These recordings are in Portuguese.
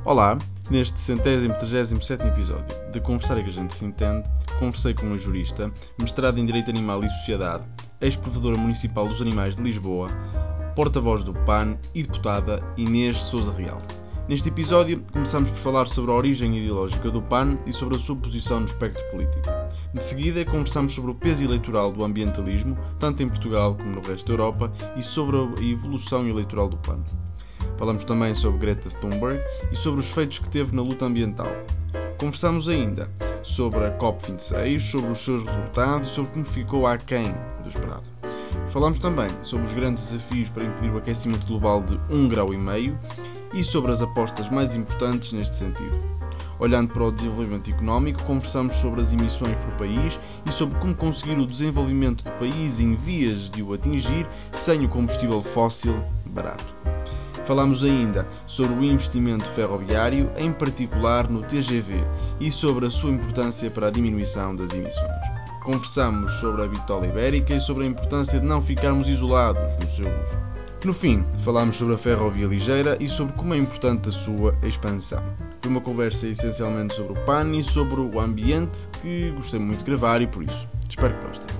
Olá, neste 137º episódio de Conversar é que a gente se entende, conversei com uma jurista, mestrada em Direito Animal e Sociedade, ex-provedora municipal dos animais de Lisboa, porta-voz do PAN e deputada Inês Sousa Real. Neste episódio, começamos por falar sobre a origem ideológica do PAN e sobre a sua posição no espectro político. De seguida, conversamos sobre o peso eleitoral do ambientalismo, tanto em Portugal como no resto da Europa, e sobre a evolução eleitoral do PAN. Falamos também sobre Greta Thunberg e sobre os feitos que teve na luta ambiental. Conversamos ainda sobre a COP26, sobre os seus resultados e sobre como ficou aquém do esperado. Falamos também sobre os grandes desafios para impedir o aquecimento global de 1,5 grau e sobre as apostas mais importantes neste sentido. Olhando para o desenvolvimento económico, conversamos sobre as emissões por país e sobre como conseguir o desenvolvimento do país em vias de o atingir sem o combustível fóssil barato. Falamos ainda sobre o investimento ferroviário, em particular no TGV, e sobre a sua importância para a diminuição das emissões. Conversamos sobre a bitola ibérica e sobre a importância de não ficarmos isolados no seu uso. No fim, falamos sobre a ferrovia ligeira e sobre como é importante a sua expansão. Foi uma conversa essencialmente sobre o PAN e sobre o ambiente que gostei muito de gravar e por isso espero que gostem.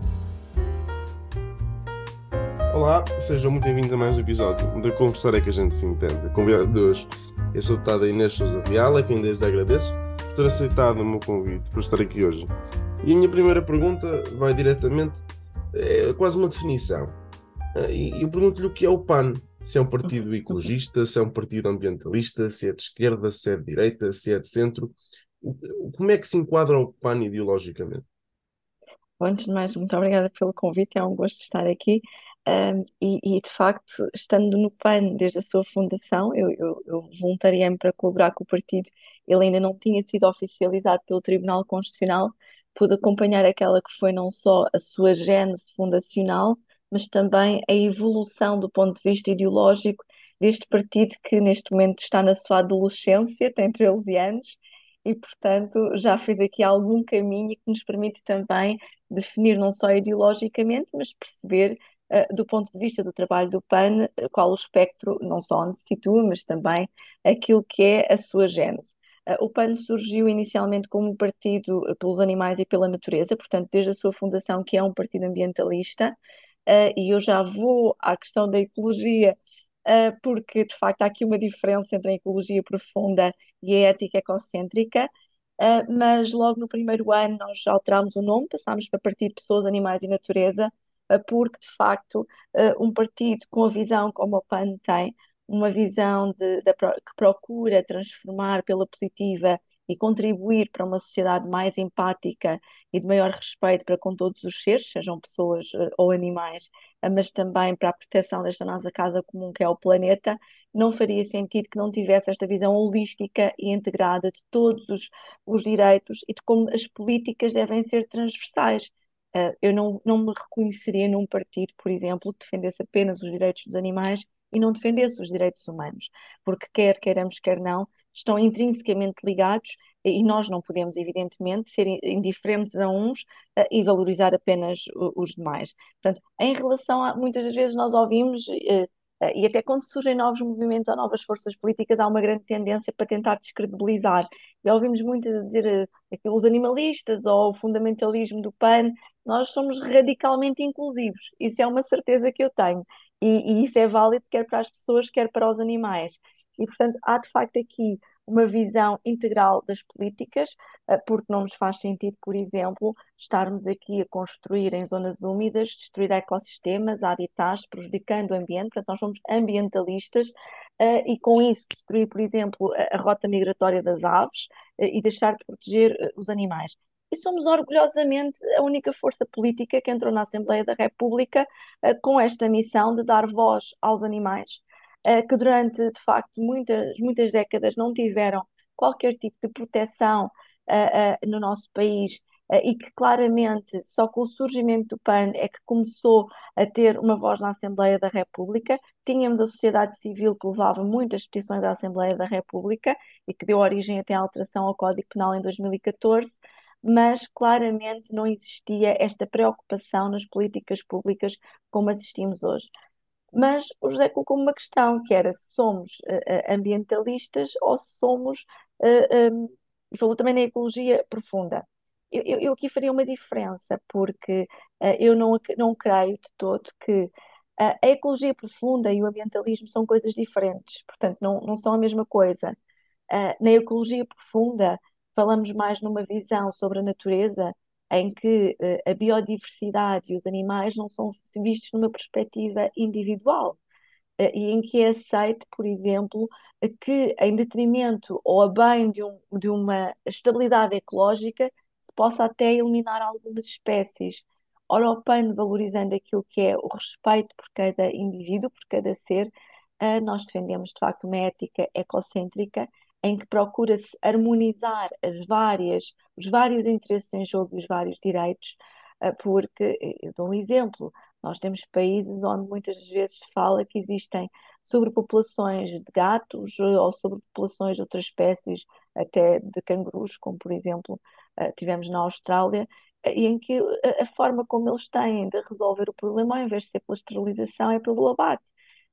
Olá, sejam muito bem-vindos a mais um episódio de Conversar é que a gente se entende. A convidada de hoje é a deputada Inês Sousa Real, a quem desde agradeço por ter aceitado o meu convite, por estar aqui hoje. E a minha primeira pergunta vai diretamente, é quase uma definição. E eu pergunto-lhe o que é o PAN. Se é um partido ecologista, se é um partido ambientalista, se é de esquerda, se é de direita, se é de centro. Como é que se enquadra o PAN ideologicamente? Bom, antes de mais, muito obrigada pelo convite, é um gosto estar aqui. De facto, estando no PAN desde a sua fundação, eu voluntariei-me para colaborar com o partido. Ele ainda não tinha sido oficializado pelo Tribunal Constitucional. Pude acompanhar aquela que foi não só a sua gênese fundacional, mas também a evolução do ponto de vista ideológico deste partido que neste momento está na sua adolescência, tem 13 anos, e portanto já fez aqui algum caminho que nos permite também definir não só ideologicamente, mas perceber, do ponto de vista do trabalho do PAN, qual o espectro, não só onde se situa, mas também aquilo que é a sua gênese. O PAN surgiu inicialmente como um partido pelos animais e pela natureza, portanto, desde a sua fundação, que é um partido ambientalista, e eu já vou à questão da ecologia, porque de facto há aqui uma diferença entre a ecologia profunda e a ética ecocêntrica. Mas logo no primeiro ano nós alterámos o nome, passámos para Partido Pessoas, Animais e Natureza, porque de facto um partido com a visão como o PAN tem, uma visão que procura transformar pela positiva e contribuir para uma sociedade mais empática e de maior respeito para com todos os seres, sejam pessoas ou animais, mas também para a proteção desta nossa casa comum que é o planeta, não faria sentido que não tivesse esta visão holística e integrada de todos os direitos e de como as políticas devem ser transversais. Eu não me reconheceria num partido, por exemplo, que defendesse apenas os direitos dos animais e não defendesse os direitos humanos, porque quer queiramos, quer não, estão intrinsecamente ligados e nós não podemos, evidentemente, ser indiferentes a uns e valorizar apenas os demais. Portanto, em relação a, muitas das vezes nós ouvimos, e até quando surgem novos movimentos ou novas forças políticas, há uma grande tendência para tentar descredibilizar. Já ouvimos muito dizer os animalistas ou o fundamentalismo do PAN, nós somos radicalmente inclusivos, isso é uma certeza que eu tenho, e isso é válido quer para as pessoas, quer para os animais. E, portanto, há de facto aqui uma visão integral das políticas, porque não nos faz sentido, por exemplo, estarmos aqui a construir em zonas úmidas, destruir ecossistemas, habitats, prejudicando o ambiente. Portanto, nós somos ambientalistas, e com isso destruir, por exemplo, a rota migratória das aves, e deixar de proteger os animais. E somos orgulhosamente a única força política que entrou na Assembleia da República com esta missão de dar voz aos animais, que durante, de facto, muitas décadas não tiveram qualquer tipo de proteção no nosso país, e que claramente só com o surgimento do PAN é que começou a ter uma voz na Assembleia da República. Tínhamos a sociedade civil que levava muitas petições à Assembleia da República e que deu origem até à alteração ao Código Penal em 2014, mas claramente não existia esta preocupação nas políticas públicas como assistimos hoje. Mas o José colocou uma questão, que era se somos ambientalistas ou se somos, e falou também na ecologia profunda. Eu aqui faria uma diferença, porque eu não creio de todo que a ecologia profunda e o ambientalismo são coisas diferentes, portanto, não são a mesma coisa. Na ecologia profunda, falamos mais numa visão sobre a natureza, em que a biodiversidade e os animais não são vistos numa perspectiva individual, e em que é aceito, por exemplo, que em detrimento ou a bem de uma estabilidade ecológica se possa até eliminar algumas espécies. Ora, o PAN, valorizando aquilo que é o respeito por cada indivíduo, por cada ser, nós defendemos de facto uma ética ecocêntrica em que procura-se harmonizar os vários interesses em jogo e os vários direitos, porque, eu dou um exemplo, nós temos países onde muitas vezes se fala que existem sobrepopulações de gatos ou sobrepopulações de outras espécies, até de cangurus, como por exemplo tivemos na Austrália, e em que a forma como eles têm de resolver o problema, ao invés de ser pela esterilização, é pelo abate.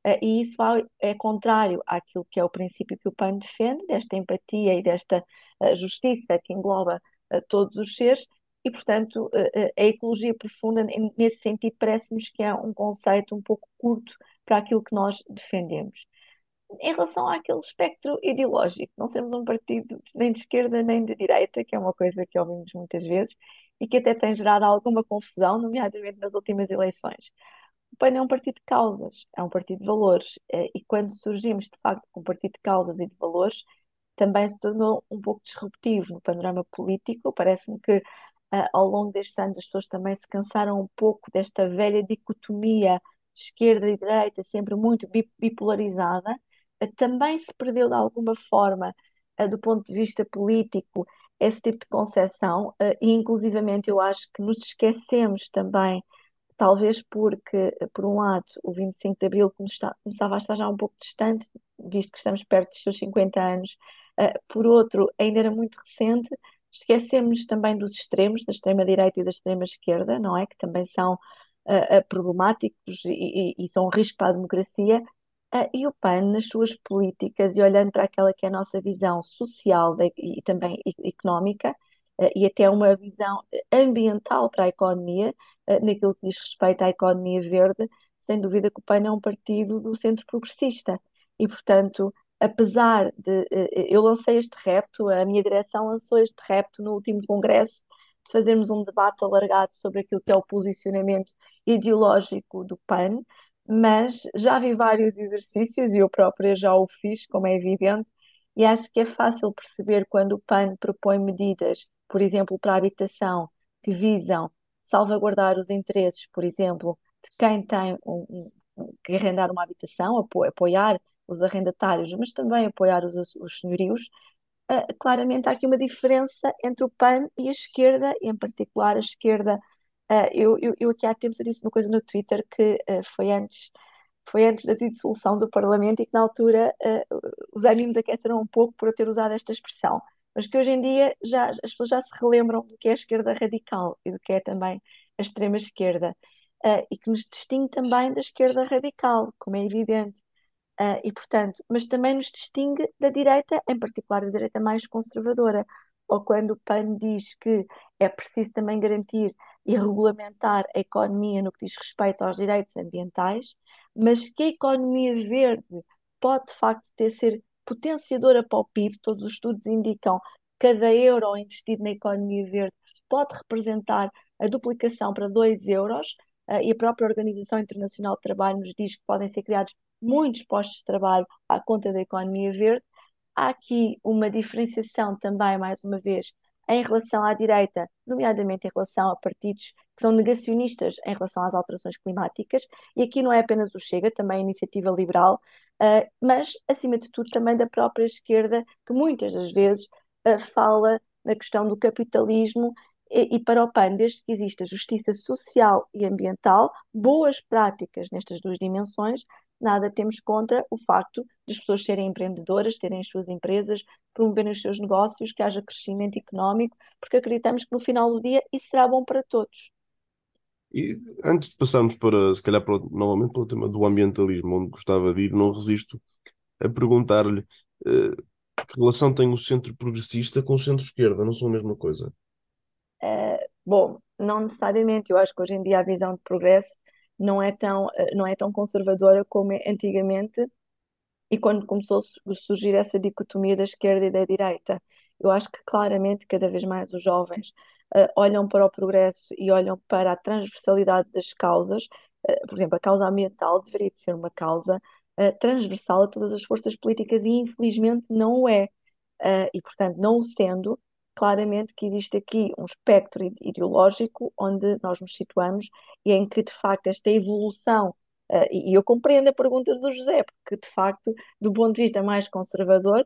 E isso é contrário àquilo que é o princípio que o PAN defende, desta empatia e desta justiça que engloba todos os seres, e, portanto, a ecologia profunda, nesse sentido, parece-nos que é um conceito um pouco curto para aquilo que nós defendemos. Em relação àquele espectro ideológico, não sermos um partido nem de esquerda nem de direita, que é uma coisa que ouvimos muitas vezes e que até tem gerado alguma confusão, nomeadamente nas últimas eleições. O PAN é um partido de causas, é um partido de valores, e quando surgimos de facto com um partido de causas e de valores, também se tornou um pouco disruptivo no panorama político. Parece-me que ao longo destes anos as pessoas também se cansaram um pouco desta velha dicotomia esquerda e direita, sempre muito bipolarizada. Também se perdeu de alguma forma, do ponto de vista político, esse tipo de concepção, e inclusivamente eu acho que nos esquecemos também. Talvez porque, por um lado, o 25 de Abril começava a estar já um pouco distante, visto que estamos perto dos seus 50 anos. Por outro, ainda era muito recente. Esquecemos também dos extremos, da extrema-direita e da extrema-esquerda, não é? Que também são problemáticos e são um risco para a democracia. E o PAN, nas suas políticas, e olhando para aquela que é a nossa visão social e também económica, e até uma visão ambiental para a economia, naquilo que diz respeito à economia verde, sem dúvida que o PAN é um partido do centro progressista. E, portanto, apesar de. Eu lancei este repto, a minha direção lançou este repto no último congresso, de fazermos um debate alargado sobre aquilo que é o posicionamento ideológico do PAN, mas já vi vários exercícios e eu própria já o fiz, como é evidente, e acho que é fácil perceber quando o PAN propõe medidas, por exemplo, para a habitação, que visam salvaguardar os interesses, por exemplo, de quem tem que arrendar uma habitação, apoiar os arrendatários, mas também apoiar os senhorios. Claramente há aqui uma diferença entre o PAN e a esquerda, e em particular a esquerda. Eu aqui há tempos eu disse uma coisa no Twitter que foi antes da dissolução do Parlamento e que na altura os ânimos aqueceram um pouco por eu ter usado esta expressão, mas que hoje em dia as pessoas já se relembram do que é a esquerda radical e do que é também a extrema esquerda, e que nos distingue também da esquerda radical, como é evidente. E portanto, mas também nos distingue da direita, em particular da direita mais conservadora, ou quando o PAN diz que é preciso também garantir e regulamentar a economia no que diz respeito aos direitos ambientais, mas que a economia verde pode de facto ser potenciadora para o PIB. Todos os estudos indicam que cada euro investido na economia verde pode representar a duplicação para 2 euros, e a própria Organização Internacional do Trabalho nos diz que podem ser criados muitos postos de trabalho à conta da economia verde. Há aqui uma diferenciação também, mais uma vez, em relação à direita, nomeadamente em relação a partidos que são negacionistas em relação às alterações climáticas, e aqui não é apenas o Chega, também a Iniciativa Liberal, mas, acima de tudo, também da própria esquerda, que muitas das vezes fala na questão do capitalismo. E para o PAN, desde que exista justiça social e ambiental, boas práticas nestas duas dimensões, nada temos contra o facto de as pessoas serem empreendedoras, terem as suas empresas, promoverem os seus negócios, que haja crescimento económico, porque acreditamos que no final do dia isso será bom para todos. E antes de passarmos para, se calhar, novamente para o tema do ambientalismo, onde gostava de ir, não resisto a perguntar-lhe eh, que relação tem o centro progressista com o centro-esquerda, não são a mesma coisa. Bom, não necessariamente. Eu acho que hoje em dia a visão de progresso não é tão conservadora como é antigamente e quando começou a surgir essa dicotomia da esquerda e da direita. Eu acho que claramente cada vez mais os jovens olham para o progresso e olham para a transversalidade das causas. Por exemplo, a causa ambiental deveria de ser uma causa transversal a todas as forças políticas e infelizmente não o é. E, portanto, não o sendo, claramente que existe aqui um espectro ideológico onde nós nos situamos e em que, de facto, esta evolução, e eu compreendo a pergunta do José, porque, de facto, do ponto de vista mais conservador,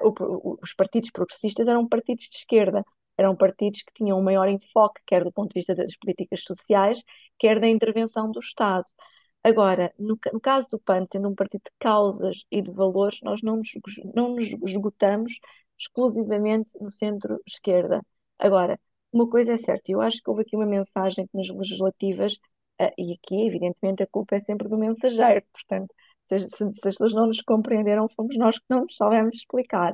os partidos progressistas eram partidos de esquerda, eram partidos que tinham um maior enfoque, quer do ponto de vista das políticas sociais, quer da intervenção do Estado. Agora, no caso do PAN, sendo um partido de causas e de valores, nós não nos esgotamos exclusivamente no centro-esquerda. Agora, uma coisa é certa, eu acho que houve aqui uma mensagem que nas legislativas, e aqui, evidentemente, a culpa é sempre do mensageiro, portanto, se as pessoas não nos compreenderam, fomos nós que não nos soubemos explicar.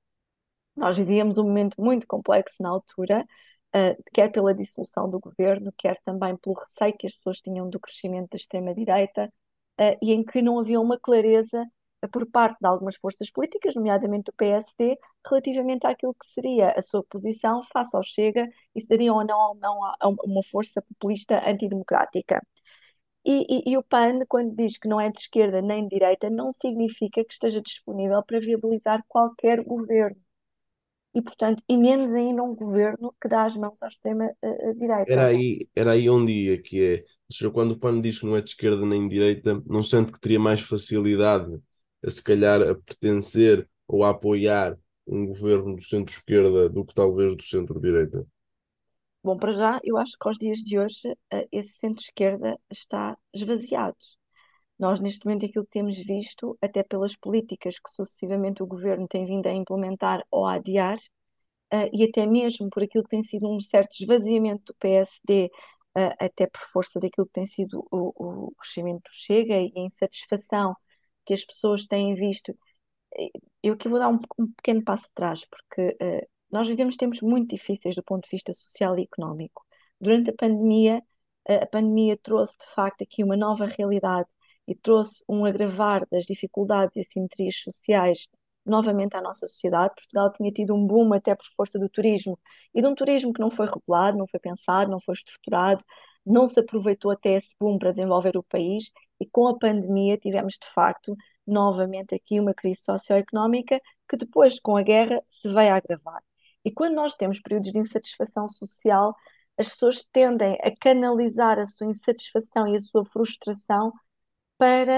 Nós vivíamos um momento muito complexo na altura, quer pela dissolução do governo, quer também pelo receio que as pessoas tinham do crescimento da extrema-direita, e em que não havia uma clareza por parte de algumas forças políticas, nomeadamente do PSD, relativamente àquilo que seria a sua posição face ao Chega e se daria ou não a uma força populista antidemocrática. E o PAN, quando diz que não é de esquerda nem de direita, não significa que esteja disponível para viabilizar qualquer governo e, portanto, e menos ainda um governo que dá as mãos à extrema-direita. Era aí onde ia, que é, ou seja, quando o PAN diz que não é de esquerda nem de direita, não sente que teria mais facilidade a se calhar a pertencer ou a apoiar um governo do centro-esquerda do que talvez do centro-direita. Bom, para já, eu acho que aos dias de hoje esse centro-esquerda está esvaziado. Nós, neste momento, aquilo que temos visto, até pelas políticas que sucessivamente o governo tem vindo a implementar ou a adiar, e até mesmo por aquilo que tem sido um certo esvaziamento do PSD, até por força daquilo que tem sido o crescimento do Chega e a insatisfação que as pessoas têm visto. Eu aqui vou dar um pequeno passo atrás, porque nós vivemos tempos muito difíceis do ponto de vista social e económico. Durante a pandemia trouxe de facto aqui uma nova realidade e trouxe um agravar das dificuldades e assimetrias sociais novamente à nossa sociedade. Portugal tinha tido um boom até por força do turismo e de um turismo que não foi regulado, não foi pensado, não foi estruturado, não se aproveitou até esse boom para desenvolver o país e com a pandemia tivemos de facto novamente aqui uma crise socioeconómica que depois, com a guerra, se veio a agravar. E quando nós temos períodos de insatisfação social, as pessoas tendem a canalizar a sua insatisfação e a sua frustração para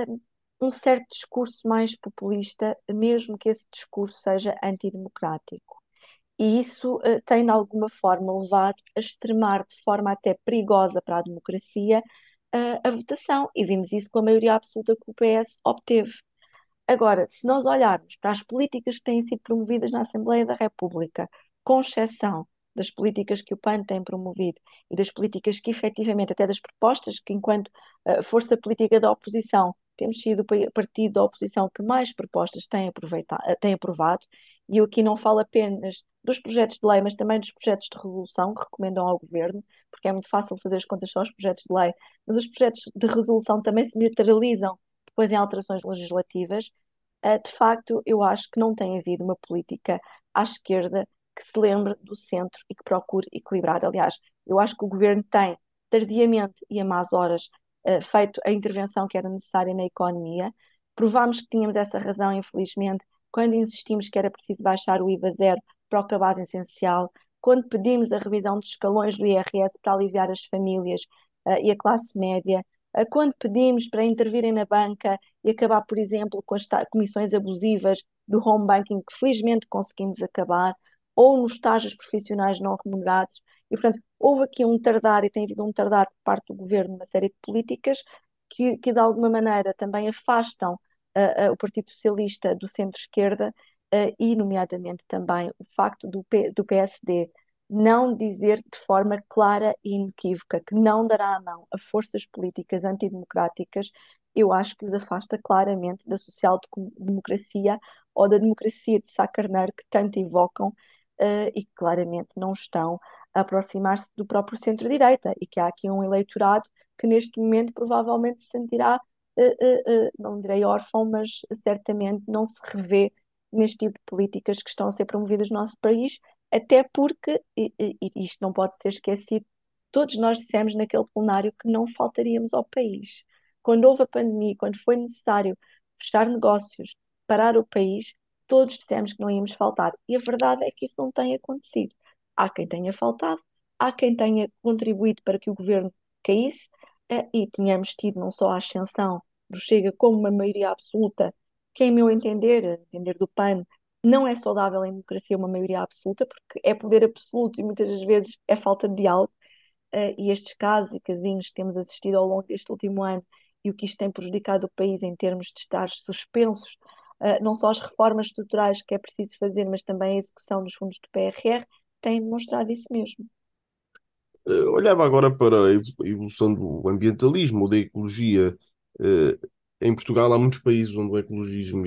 um certo discurso mais populista, mesmo que esse discurso seja antidemocrático. E isso tem, de alguma forma, levado a extremar de forma até perigosa para a democracia a votação. E vimos isso com a maioria absoluta que o PS obteve. Agora, se nós olharmos para as políticas que têm sido promovidas na Assembleia da República, com exceção das políticas que o PAN tem promovido e das políticas que efetivamente, até das propostas que, enquanto força política da oposição, temos sido o partido da oposição que mais propostas tem aprovado, e eu aqui não falo apenas dos projetos de lei, mas também dos projetos de resolução que recomendam ao governo, porque é muito fácil fazer as contas só aos projetos de lei, mas os projetos de resolução também se materializam depois em alterações legislativas. De facto, eu acho que não tem havido uma política à esquerda que se lembre do centro e que procure equilibrar. Aliás, eu acho que o governo tem, tardiamente e a más horas, feito a intervenção que era necessária na economia. Provámos que tínhamos essa razão, infelizmente, quando insistimos que era preciso baixar o IVA zero para o cabaz essencial, quando pedimos a revisão dos escalões do IRS para aliviar as famílias, e a classe média, quando pedimos para intervirem na banca e acabar, por exemplo, com as comissões abusivas do home banking, que felizmente conseguimos acabar, ou nos estágios profissionais não remunerados. E, portanto, houve aqui um tardar e tem havido um tardar por parte do governo numa série de políticas que de alguma maneira, também afastam o Partido Socialista do centro-esquerda e, nomeadamente, também o facto do PSD não dizer de forma clara e inequívoca que não dará a mão a forças políticas antidemocráticas, eu acho que os afasta claramente da social-democracia ou da democracia de Sá Carneiro que tanto invocam, e que claramente não estão a aproximar-se do próprio centro-direita e que há aqui um eleitorado que neste momento provavelmente se sentirá, não direi órfão, mas certamente não se revê neste tipo de políticas que estão a ser promovidas no nosso país, até porque, e isto não pode ser esquecido, todos nós dissemos naquele plenário que não faltaríamos ao país. Quando houve a pandemia, quando foi necessário fechar negócios, parar o país, todos dissemos que não íamos faltar. E a verdade é que isso não tem acontecido. Há quem tenha faltado, há quem tenha contribuído para que o governo caísse, e tínhamos tido não só a ascensão do Chega como uma maioria absoluta, que, em meu entender, entender do PAN, não é saudável em democracia uma maioria absoluta, porque é poder absoluto e muitas das vezes é falta de diálogo, e estes casos e casinhos que temos assistido ao longo deste último ano e o que isto tem prejudicado o país em termos de estar suspensos, não só as reformas estruturais que é preciso fazer, mas também a execução dos fundos do PRR, têm demonstrado isso mesmo. Olhava agora para a evolução do ambientalismo ou da ecologia. Eh, Em Portugal há muitos países onde o ecologismo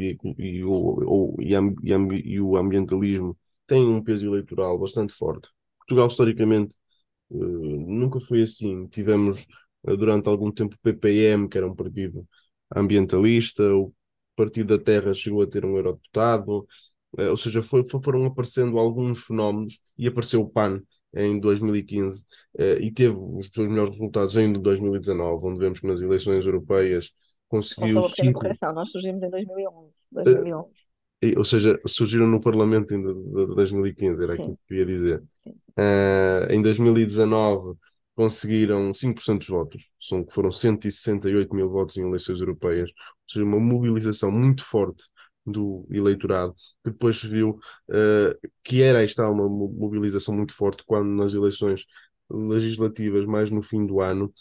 e o ambientalismo têm um peso eleitoral bastante forte. Portugal, historicamente, nunca foi assim. Tivemos durante algum tempo o PPM, que era um partido ambientalista, o Partido da Terra chegou a ter um eurodeputado, ou seja, foram aparecendo alguns fenómenos e apareceu o PAN em 2015, e teve os seus melhores resultados em 2019, onde vemos que nas eleições europeias Só conseguiu só uma pequena cinco, correção, nós surgimos em 2011. eh, 2011. ou seja, surgiram no Parlamento em 2015, era aquilo Sim, que eu queria dizer. sim. Em 2019 conseguiram 5% dos votos, que foram 168 mil votos em eleições europeias, ou seja, uma mobilização muito forte do eleitorado, que depois se viu que era, aí está, uma mobilização muito forte quando nas eleições legislativas, mais no fim do ano,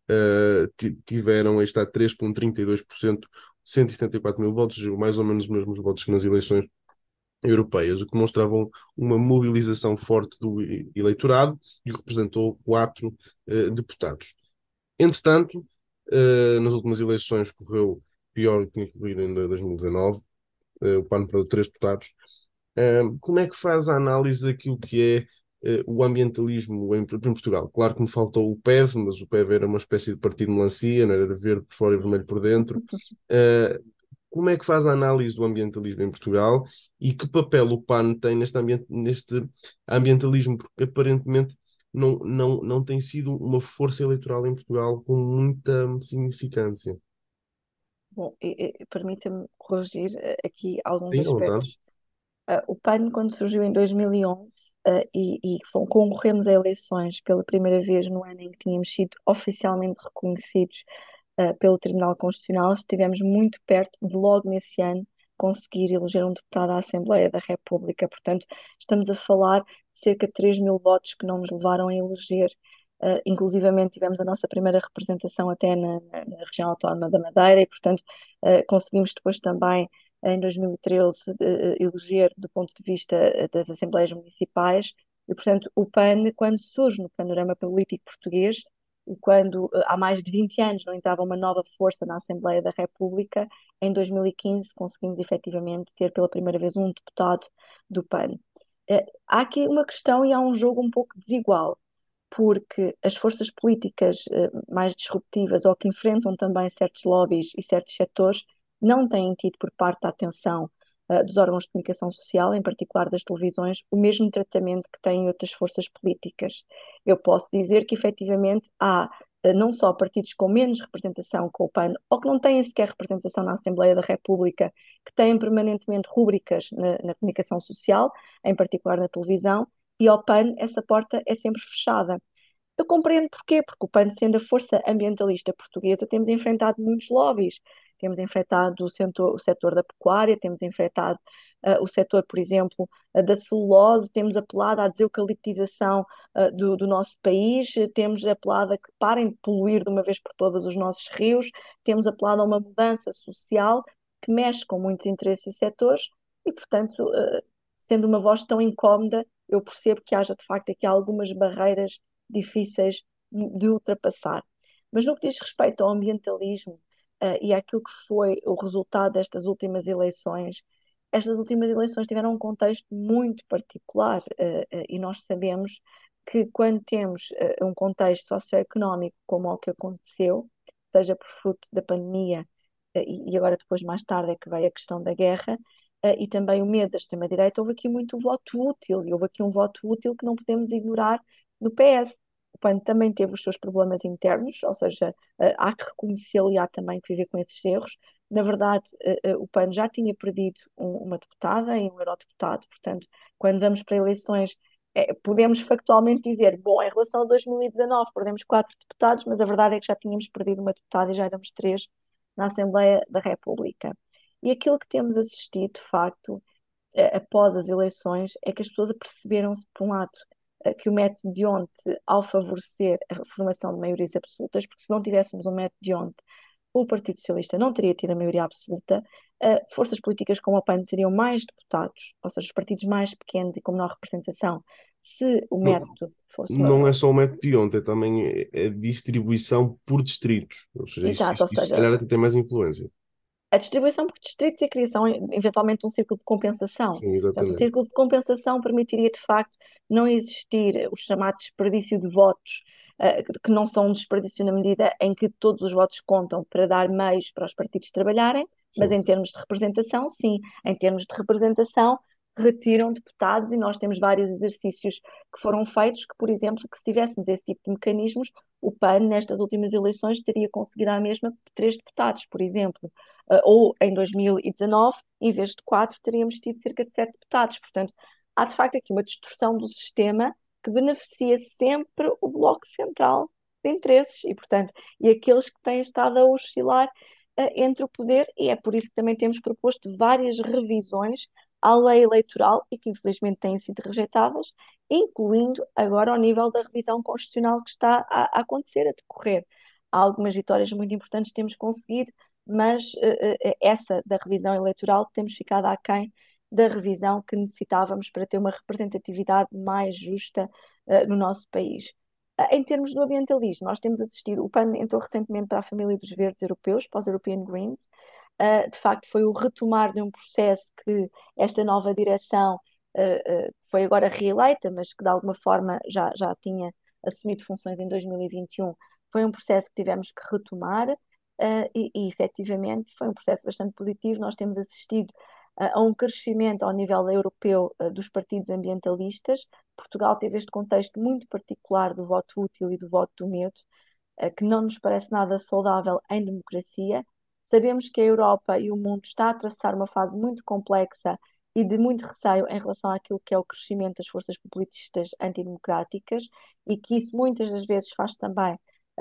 tiveram, aí está, 3,32%, 174 mil votos, mais ou menos os mesmos votos que nas eleições europeias, o que demonstravam uma mobilização forte do eleitorado e representou quatro deputados. Entretanto, nas últimas eleições correu pior do que tinha corrido em 2019, o PAN perdeu três deputados. Como é que faz a análise daquilo que é o ambientalismo em Portugal? Claro que me faltou o PEV, mas o PEV era uma espécie de partido de melancia, não era de verde por fora e vermelho por dentro. Uh, Como é que faz a análise do ambientalismo em Portugal e que papel o PAN tem neste ambientalismo? Porque aparentemente não tem sido uma força eleitoral em Portugal com muita significância. Bom, permita-me corrigir aqui alguns Sim, à vontade. aspectos. O PAN, quando surgiu em 2011, concorremos a eleições pela primeira vez no ano em que tínhamos sido oficialmente reconhecidos pelo Tribunal Constitucional, estivemos muito perto de, logo nesse ano, conseguir eleger um deputado à Assembleia da República. Portanto, estamos a falar de cerca de 3 mil votos que não nos levaram a eleger. Inclusivamente tivemos a nossa primeira representação até na região autónoma da Madeira e, portanto, conseguimos depois também, em 2013, eleger do ponto de vista das Assembleias Municipais. E, portanto, o PAN, quando surge no panorama político português, e quando há mais de 20 anos não entrava uma nova força na Assembleia da República, em 2015 conseguimos efetivamente ter pela primeira vez um deputado do PAN. Há aqui uma questão e há um jogo um pouco desigual, porque as forças políticas mais disruptivas ou que enfrentam também certos lobbies e certos setores não têm tido por parte da atenção dos órgãos de comunicação social, em particular das televisões, o mesmo tratamento que têm outras forças políticas. Eu posso dizer que efetivamente há não só partidos com menos representação com o PAN, ou que não têm sequer representação na Assembleia da República, que têm permanentemente rúbricas na comunicação social, em particular na televisão, e ao PAN essa porta é sempre fechada. Eu compreendo porquê, porque o PAN, sendo a força ambientalista portuguesa, temos enfrentado muitos lobbies. Temos enfrentado o setor da pecuária, temos enfrentado o setor, por exemplo, da celulose, temos apelado à deseucaliptização do nosso país, temos apelado a que parem de poluir de uma vez por todas os nossos rios, temos apelado a uma mudança social que mexe com muitos interesses e setores e, portanto, sendo uma voz tão incómoda, eu percebo que haja de facto aqui algumas barreiras difíceis de ultrapassar. Mas no que diz respeito ao ambientalismo, e àquilo que foi o resultado destas últimas eleições, estas últimas eleições tiveram um contexto muito particular, e nós sabemos que quando temos um contexto socioeconómico como o que aconteceu, seja por fruto da pandemia, e agora depois mais tarde é que veio a questão da guerra, e também o medo da extrema-direita, houve aqui muito voto útil, e houve aqui um voto útil que não podemos ignorar no PS. O PAN também teve os seus problemas internos, ou seja, há que reconhecê-lo e há também que viver com esses erros. Na verdade, o PAN já tinha perdido uma deputada e um eurodeputado, portanto, quando vamos para eleições, podemos factualmente dizer, bom, em relação a 2019 perdemos 4 deputados, mas a verdade é que já tínhamos perdido uma deputada e já éramos 3 na Assembleia da República. E aquilo que temos assistido, de facto, após as eleições, é que as pessoas aperceberam-se, por um lado, que o método de ontem, ao favorecer a formação de maiorias absolutas, porque se não tivéssemos um método de ontem, o Partido Socialista não teria tido a maioria absoluta, forças políticas como a PAN teriam mais deputados, ou seja, os partidos mais pequenos e com menor representação, se o Não, método fosse uma. não é só o método de ontem, é também a distribuição por distritos. Ou seja, Exato, ou isto se seja, calhar até tem mais influência. a distribuição por distritos e a criação, eventualmente, de um círculo de compensação. Sim, Portanto, o exatamente. círculo de compensação permitiria, de facto, não existir o chamado desperdício de votos, que não são um desperdício na medida em que todos os votos contam para dar meios para os partidos trabalharem, mas Sim. em termos de representação, sim. Em termos de representação, retiram deputados e nós temos vários exercícios que foram feitos que, por exemplo, que se tivéssemos esse tipo de mecanismos, o PAN, nestas últimas eleições, teria conseguido a mesma 3 deputados, por exemplo. Ou em 2019, em vez de 4, teríamos tido cerca de 7 deputados. Portanto, há de facto aqui uma distorção do sistema que beneficia sempre o Bloco Central de interesses e, portanto, e aqueles que têm estado a oscilar entre o poder, e é por isso que também temos proposto várias revisões à lei eleitoral e que infelizmente têm sido rejeitadas, incluindo agora ao nível da revisão constitucional que está a acontecer, a decorrer. Há algumas vitórias muito importantes que temos conseguido, mas essa da revisão eleitoral temos ficado aquém da revisão que necessitávamos para ter uma representatividade mais justa no nosso país. Em termos do ambientalismo, nós temos assistido, o PAN entrou recentemente para a família dos verdes europeus, para os European Greens. De facto, foi o retomar de um processo que esta nova direção foi agora reeleita, mas que de alguma forma já tinha assumido funções em 2021. Foi um processo que tivemos que retomar, e efetivamente foi um processo bastante positivo. Nós temos assistido a um crescimento ao nível europeu dos partidos ambientalistas. Portugal teve este contexto muito particular do voto útil e do voto do medo, que não nos parece nada saudável em democracia. Sabemos que a Europa e o mundo está a atravessar uma fase muito complexa e de muito receio em relação àquilo que é o crescimento das forças populistas antidemocráticas e que isso muitas das vezes faz também,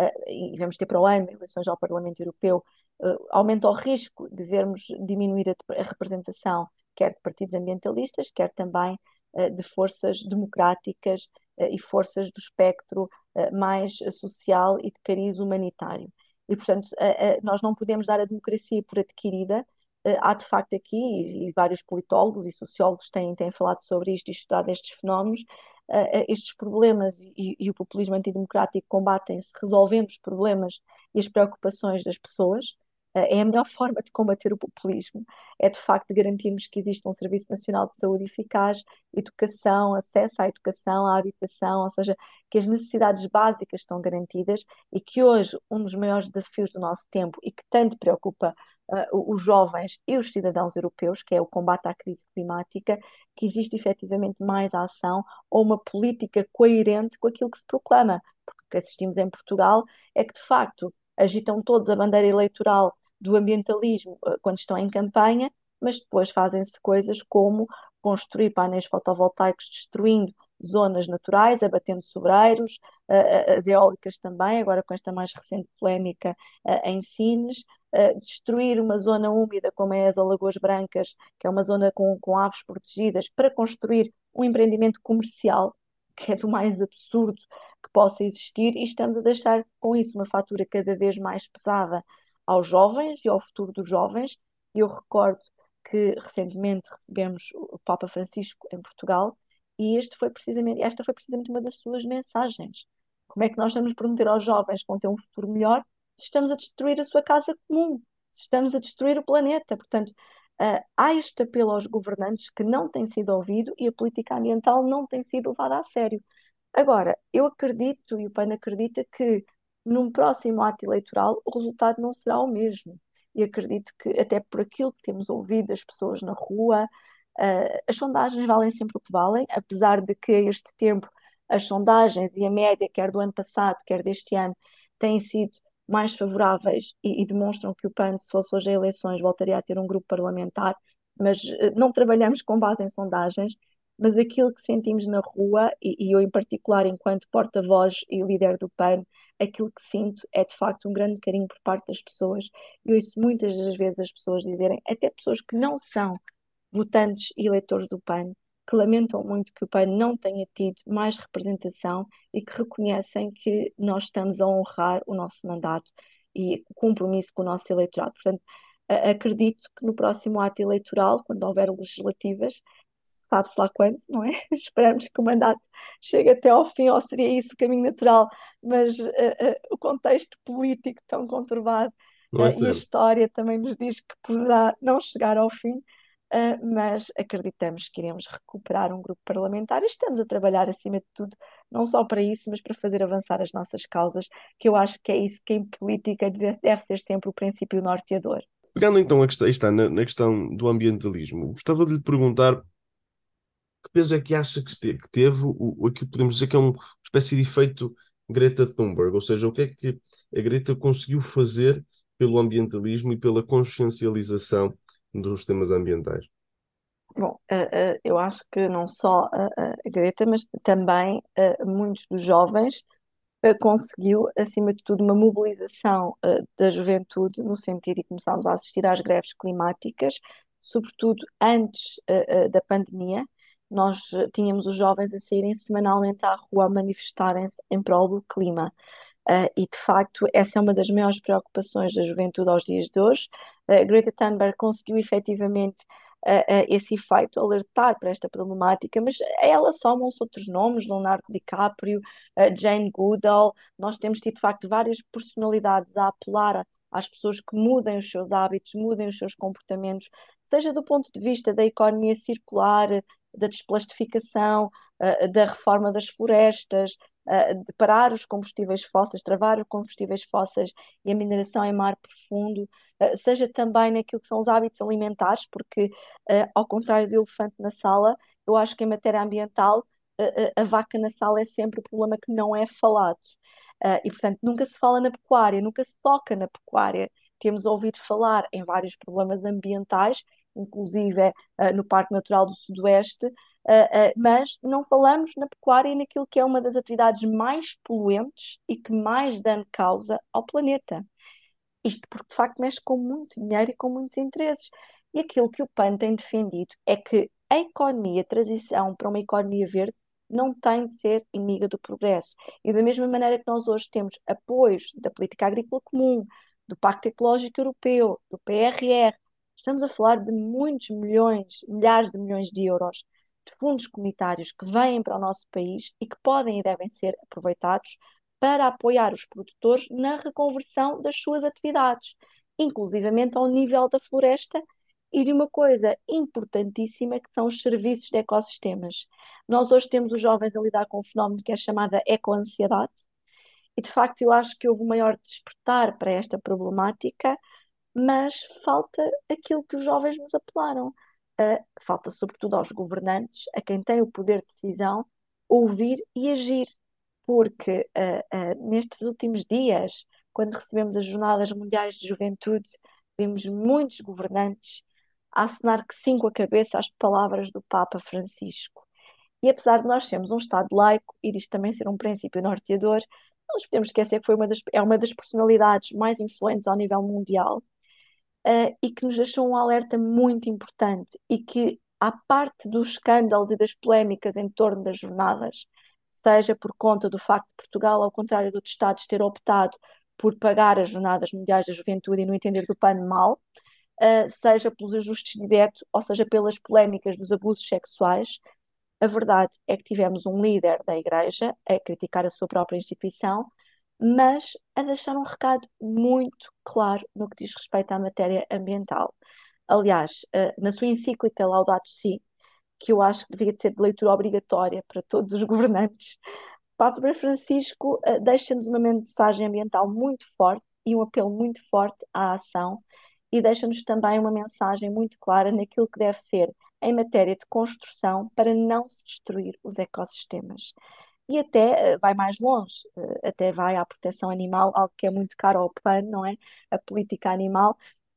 e vamos ter para o ano eleições ao Parlamento Europeu, aumenta o risco de vermos diminuir a representação quer de partidos ambientalistas, quer também de forças democráticas e forças do espectro mais social e de cariz humanitário. E, portanto, nós não podemos dar a democracia por adquirida. Há, de facto, aqui, e vários politólogos e sociólogos têm falado sobre isto e estudado estes fenómenos, estes problemas e o populismo antidemocrático combatem-se resolvendo os problemas e as preocupações das pessoas. É a melhor forma de combater o populismo, é de facto garantirmos que existe um Serviço Nacional de Saúde eficaz, educação, acesso à educação, à habitação, ou seja, que as necessidades básicas estão garantidas e que hoje um dos maiores desafios do nosso tempo e que tanto preocupa os jovens e os cidadãos europeus, que é o combate à crise climática, que existe efetivamente mais ação ou uma política coerente com aquilo que se proclama, porque o que assistimos em Portugal é que de facto agitam todos a bandeira eleitoral do ambientalismo quando estão em campanha, mas depois fazem-se coisas como construir painéis fotovoltaicos destruindo zonas naturais, abatendo sobreiros, as eólicas também, agora com esta mais recente polémica em Sines, destruir uma zona úmida como é as Alagoas Brancas, que é uma zona com aves protegidas, para construir um empreendimento comercial, que é do mais absurdo que possa existir, e estamos a deixar com isso uma fatura cada vez mais pesada aos jovens e ao futuro dos jovens. E eu recordo que recentemente recebemos o Papa Francisco em Portugal E esta foi precisamente uma das suas mensagens. Como é que nós vamos prometer aos jovens que vão ter um futuro melhor se estamos a destruir a sua casa comum, se estamos a destruir o planeta? Portanto, há este apelo aos governantes que não tem sido ouvido e a política ambiental não tem sido levada a sério. Agora, eu acredito e o PAN acredita que num próximo ato eleitoral o resultado não será o mesmo. E acredito que, até por aquilo que temos ouvido das pessoas na rua, as sondagens valem sempre o que valem, apesar de que a este tempo as sondagens e a média, quer do ano passado, quer deste ano, têm sido mais favoráveis e demonstram que o PAN, se fosse hoje a eleições, voltaria a ter um grupo parlamentar, mas não trabalhamos com base em sondagens, mas aquilo que sentimos na rua, e eu em particular enquanto porta-voz e líder do PAN, aquilo que sinto é de facto um grande carinho por parte das pessoas. Eu ouço muitas das vezes as pessoas dizerem, até pessoas que não são votantes e eleitores do PAN, que lamentam muito que o PAN não tenha tido mais representação e que reconhecem que nós estamos a honrar o nosso mandato e o compromisso com o nosso eleitorado. Portanto, acredito que no próximo ato eleitoral, quando houver legislativas, sabe-se lá quando, não é? Esperamos que o mandato chegue até ao fim, ou seria isso o caminho natural, mas o contexto político tão conturbado Não é e a certo? história também nos diz que poderá não chegar ao fim, mas acreditamos que iremos recuperar um grupo parlamentar e estamos a trabalhar acima de tudo, não só para isso, mas para fazer avançar as nossas causas, que eu acho que é isso que em política deve ser sempre o princípio norteador. Pegando então a questão, aí está, na questão do ambientalismo, gostava de lhe perguntar que peso é que acha que teve aquilo que podemos dizer que é uma espécie de efeito Greta Thunberg, ou seja, o que é que a Greta conseguiu fazer pelo ambientalismo e pela consciencialização dos temas ambientais? Bom, eu acho que não só a Greta, mas também muitos dos jovens conseguiu, acima de tudo, uma mobilização da juventude no sentido de começarmos a assistir às greves climáticas, sobretudo antes da pandemia. Nós tínhamos os jovens a saírem semanalmente à rua a manifestarem-se em prol do clima. E de facto, essa é uma das maiores preocupações da juventude aos dias de hoje. Greta Thunberg conseguiu efetivamente esse efeito, alertar para esta problemática, mas a ela somam-se outros nomes, Leonardo DiCaprio, Jane Goodall. Nós temos tido de facto várias personalidades a apelar às pessoas que mudem os seus hábitos, mudem os seus comportamentos, seja do ponto de vista da economia circular, da desplastificação, da reforma das florestas, de parar os combustíveis fósseis, travar os combustíveis fósseis e a mineração em mar profundo, seja também naquilo que são os hábitos alimentares, porque, ao contrário do elefante na sala, eu acho que em matéria ambiental, a vaca na sala é sempre o problema que não é falado. E, portanto, nunca se fala na pecuária, nunca se toca na pecuária. Temos ouvido falar em vários problemas ambientais, inclusive no Parque Natural do Sudoeste, mas não falamos na pecuária e naquilo que é uma das atividades mais poluentes e que mais dano causa ao planeta. Isto porque, de facto, mexe com muito dinheiro e com muitos interesses. E aquilo que o PAN tem defendido é que a economia, a transição para uma economia verde, não tem de ser inimiga do progresso. E da mesma maneira que nós hoje temos apoios da política agrícola comum, do Pacto Ecológico Europeu, do PRR, estamos a falar de muitos milhões, milhares de milhões de euros de fundos comunitários que vêm para o nosso país e que podem e devem ser aproveitados para apoiar os produtores na reconversão das suas atividades, inclusivamente ao nível da floresta e de uma coisa importantíssima que são os serviços de ecossistemas. Nós hoje temos os jovens a lidar com um fenómeno que é chamada ecoansiedade e de facto eu acho que houve um maior despertar para esta problemática, mas falta aquilo que os jovens nos apelaram. Falta sobretudo aos governantes, a quem tem o poder de decisão, ouvir e agir porque nestes últimos dias, quando recebemos as Jornadas Mundiais de Juventude, vimos muitos governantes a assinar que sim com a cabeça às palavras do Papa Francisco. E apesar de nós sermos um Estado laico e disto também ser um princípio norteador, não nos podemos esquecer que é uma das personalidades mais influentes ao nível mundial, e que nos deixou um alerta muito importante e que, à parte dos escândalos e das polémicas em torno das jornadas, seja por conta do facto de Portugal, ao contrário de outros Estados, ter optado por pagar as Jornadas Mundiais da Juventude e no entender do PAN mal, seja pelos ajustes diretos, ou seja pelas polémicas dos abusos sexuais, A verdade é que tivemos um líder da Igreja a criticar a sua própria instituição, mas a deixar um recado muito claro no que diz respeito à matéria ambiental. Aliás, na sua encíclica Laudato Si, que eu acho que devia ser de leitura obrigatória para todos os governantes, Papa Francisco deixa-nos uma mensagem ambiental muito forte e um apelo muito forte à ação, e deixa-nos também uma mensagem muito clara naquilo que deve ser em matéria de construção para não se destruir os ecossistemas. E até vai mais longe, até vai à proteção animal, algo que é muito caro ao PAN, não é? A política animal,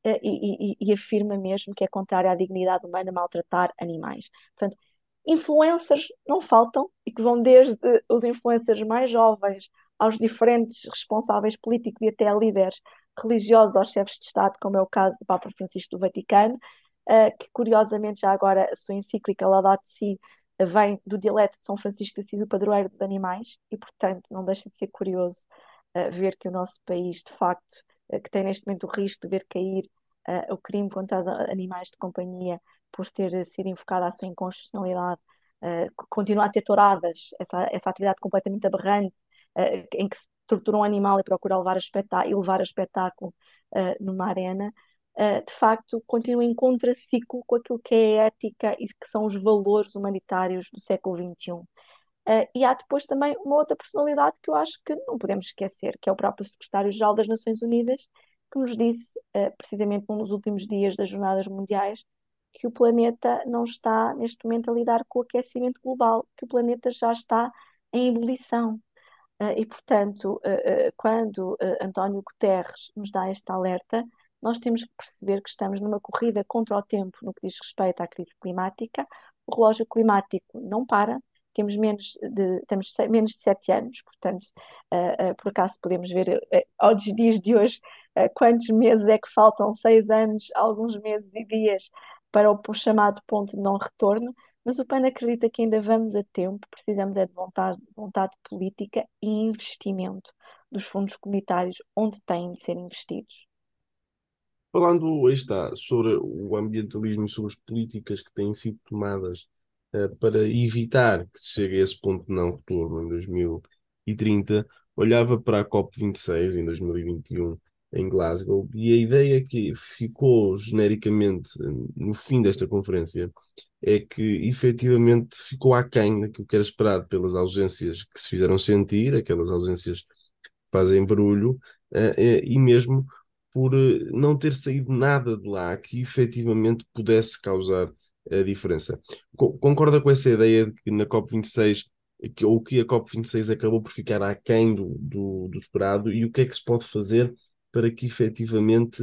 e afirma mesmo que é contrária à dignidade humana maltratar animais. Portanto, influencers não faltam e que vão desde os influencers mais jovens aos diferentes responsáveis políticos e até líderes religiosos, aos chefes de Estado, como é o caso do Papa Francisco do Vaticano, que curiosamente já agora a sua encíclica Laudato Si vem do dialeto de São Francisco de Assis, o padroeiro dos animais, e portanto não deixa de ser curioso ver que o nosso país, de facto, que tem neste momento o risco de ver cair o crime contra animais de companhia por ter sido invocada a sua inconstitucionalidade, continua a ter touradas, essa atividade completamente aberrante, em que se tortura um animal e procura levar a espetáculo numa arena, de facto continua em contraciclo com aquilo que é a ética e que são os valores humanitários do século XXI. E há depois também uma outra personalidade que eu acho que não podemos esquecer, que é o próprio secretário-geral das Nações Unidas, que nos disse, precisamente num dos últimos dias das Jornadas Mundiais, que o planeta não está neste momento a lidar com o aquecimento global, que o planeta já está em ebulição. E, portanto, quando António Guterres nos dá este alerta, nós temos que perceber que estamos numa corrida contra o tempo no que diz respeito à crise climática. O relógio climático não para, temos menos de 7 anos, portanto, por acaso podemos ver aos dias de hoje quantos meses é que faltam, 6 anos, alguns meses e dias para o chamado ponto de não retorno, mas o PAN acredita que ainda vamos a tempo, precisamos é de vontade política e investimento dos fundos comunitários onde têm de ser investidos. Falando, aí está, sobre o ambientalismo e sobre as políticas que têm sido tomadas para evitar que se chegue a esse ponto de não retorno em 2030, olhava para a COP26 em 2021 em Glasgow, e a ideia que ficou genericamente no fim desta conferência é que efetivamente ficou aquém daquilo que era esperado pelas ausências que se fizeram sentir, aquelas ausências que fazem barulho, e mesmo por não ter saído nada de lá que efetivamente pudesse causar a diferença. Concorda com essa ideia de que na COP26, ou que a COP26 acabou por ficar aquém do esperado, e o que é que se pode fazer para que efetivamente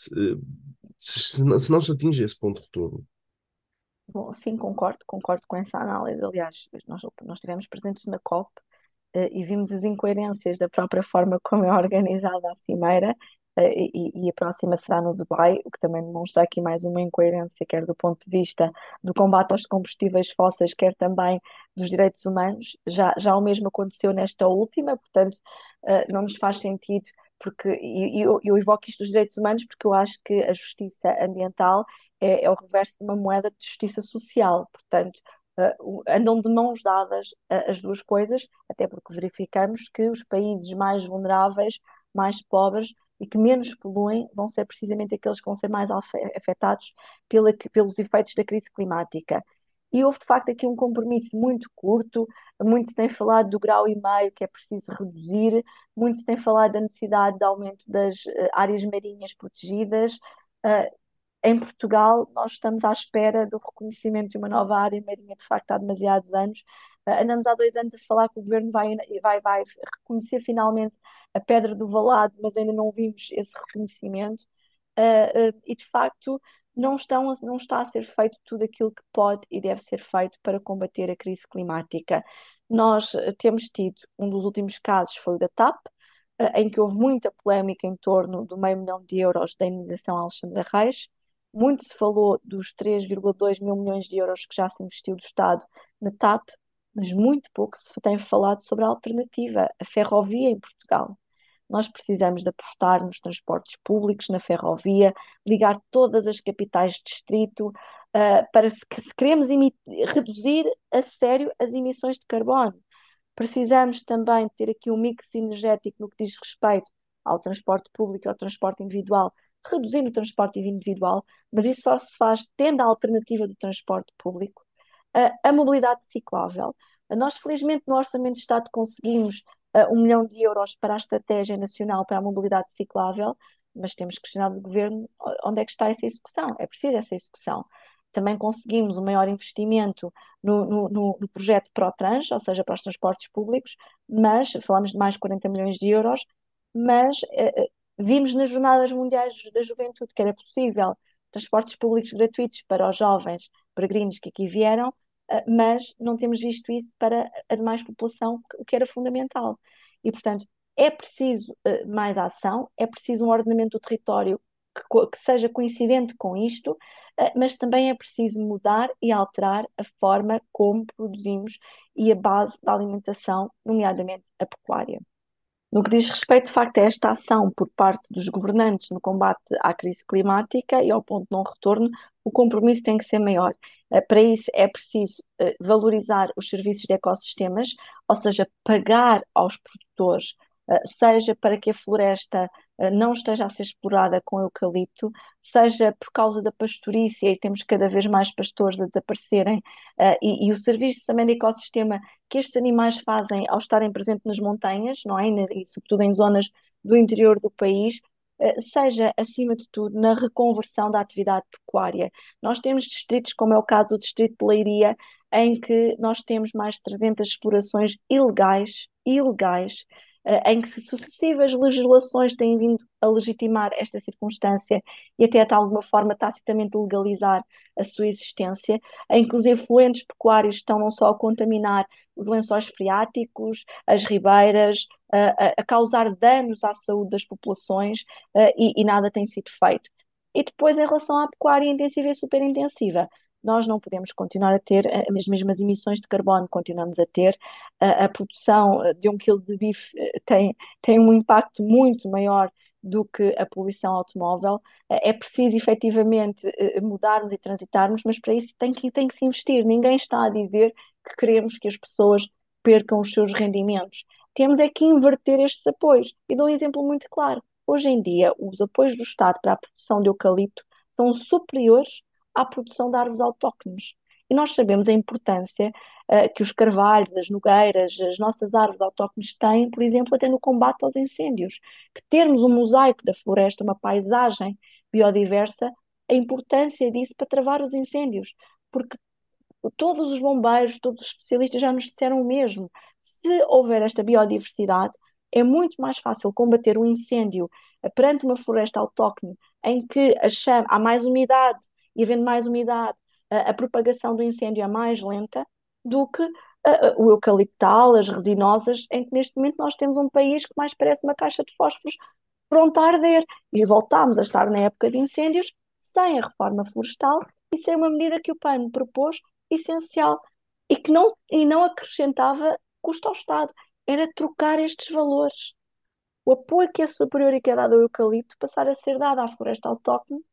se não se atinja esse ponto de retorno? Bom, sim, concordo com essa análise. Aliás, nós estivemos presentes na COP, e vimos as incoerências da própria forma como é organizada a cimeira, e a próxima será no Dubai, o que também demonstra aqui mais uma incoerência, quer do ponto de vista do combate aos combustíveis fósseis, quer também dos direitos humanos. Já o mesmo aconteceu nesta última, portanto, não nos faz sentido, porque eu evoco isto dos direitos humanos porque eu acho que a justiça ambiental é o reverso de uma moeda de justiça social, portanto, andam de mãos dadas as duas coisas, até porque verificamos que os países mais vulneráveis, mais pobres e que menos poluem vão ser precisamente aqueles que vão ser mais afetados pelos efeitos da crise climática. E houve de facto aqui um compromisso muito curto, muito se tem falado do grau e meio que é preciso reduzir, muito se tem falado da necessidade de aumento das áreas marinhas protegidas. Uh, Em Portugal, nós estamos à espera do reconhecimento de uma nova área marinha, de facto, há demasiados anos. Andamos há 2 anos a falar que o governo vai reconhecer finalmente a Pedra do Valado, mas ainda não vimos esse reconhecimento. E, de facto, não está a ser feito tudo aquilo que pode e deve ser feito para combater a crise climática. Nós temos tido, um dos últimos casos foi o da TAP, em que houve muita polémica em torno do meio milhão de euros da indenização a Alexandra Reis. Muito se falou dos 3,2 mil milhões de euros que já se investiu do Estado na TAP, mas muito pouco se tem falado sobre a alternativa, a ferrovia em Portugal. nós precisamos de apostar nos transportes públicos, na ferrovia, ligar todas as capitais de distrito, para se queremos reduzir a sério as emissões de carbono. Precisamos também ter aqui um mix energético no que diz respeito ao transporte público e ao transporte individual, reduzindo o transporte individual, mas isso só se faz tendo a alternativa do transporte público. A mobilidade ciclável. Nós, felizmente, no Orçamento de Estado conseguimos 1 milhão de euros para a Estratégia Nacional para a Mobilidade Ciclável, mas temos questionado o Governo onde é que está essa execução. É preciso essa execução. Também conseguimos um maior investimento no projeto ProTrans, ou seja, para os transportes públicos, mas falamos de mais de 40 milhões de euros, mas vimos nas Jornadas Mundiais da Juventude que era possível transportes públicos gratuitos para os jovens peregrinos que aqui vieram, mas não temos visto isso para a demais população, o que era fundamental. E, portanto, é preciso mais ação, é preciso um ordenamento do território que seja coincidente com isto, mas também é preciso mudar e alterar a forma como produzimos e a base da alimentação, nomeadamente a pecuária. No que diz respeito, de facto, a esta ação por parte dos governantes no combate à crise climática e ao ponto de não retorno, o compromisso tem que ser maior. Para isso é preciso valorizar os serviços de ecossistemas, ou seja, pagar aos produtores, seja para que a floresta não esteja a ser explorada com eucalipto, seja por causa da pastorícia, e temos cada vez mais pastores a desaparecerem, e o serviço também de ecossistema que estes animais fazem ao estarem presentes nas montanhas, não é? E sobretudo em zonas do interior do país, seja, acima de tudo, na reconversão da atividade pecuária. Nós temos distritos, como é o caso do distrito de Leiria, em que nós temos mais de 300 explorações ilegais, em que sucessivas legislações têm vindo a legitimar esta circunstância e até de alguma forma tacitamente legalizar a sua existência, em que os efluentes pecuários estão não só a contaminar os lençóis freáticos, as ribeiras, a causar danos à saúde das populações, e nada tem sido feito. E depois, em relação à pecuária intensiva e superintensiva, nós não podemos continuar a ter as mesmas emissões de carbono que continuamos a ter. A produção de 1 quilo de bife tem um impacto muito maior do que a poluição automóvel. É preciso efetivamente mudarmos e transitarmos, mas para isso tem que se investir. Ninguém está a dizer que queremos que as pessoas percam os seus rendimentos. Temos é que inverter estes apoios. E dou um exemplo muito claro. Hoje em dia, os apoios do Estado para a produção de eucalipto são superiores à produção de árvores autóctones. E nós sabemos a importância que os carvalhos, as nogueiras, as nossas árvores autóctones têm, por exemplo, até no combate aos incêndios. Que termos um mosaico da floresta, uma paisagem biodiversa, a importância disso para travar os incêndios. Porque todos os bombeiros, todos os especialistas já nos disseram o mesmo. Se houver esta biodiversidade, é muito mais fácil combater um incêndio perante uma floresta autóctone em que há mais umidade e havendo mais umidade, a propagação do incêndio é mais lenta do que o eucaliptal, as resinosas, em que neste momento nós temos um país que mais parece uma caixa de fósforos pronta a arder. E voltámos a estar na época de incêndios sem a reforma florestal e sem uma medida que o PAN propôs essencial e que não acrescentava custo ao Estado, era trocar estes valores. O apoio que é superior e que é dado ao eucalipto passar a ser dado à floresta autóctone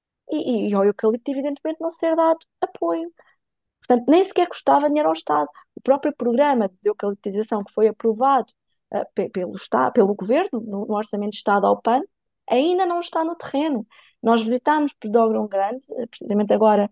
e ao eucalipto, evidentemente, não ser dado apoio. Portanto, nem sequer custava dinheiro ao Estado. O próprio programa de eucaliptização que foi aprovado pelo Estado, pelo Governo, no Orçamento de Estado ao PAN, ainda não está no terreno. Nós visitámos Pedrógão Grande, precisamente agora,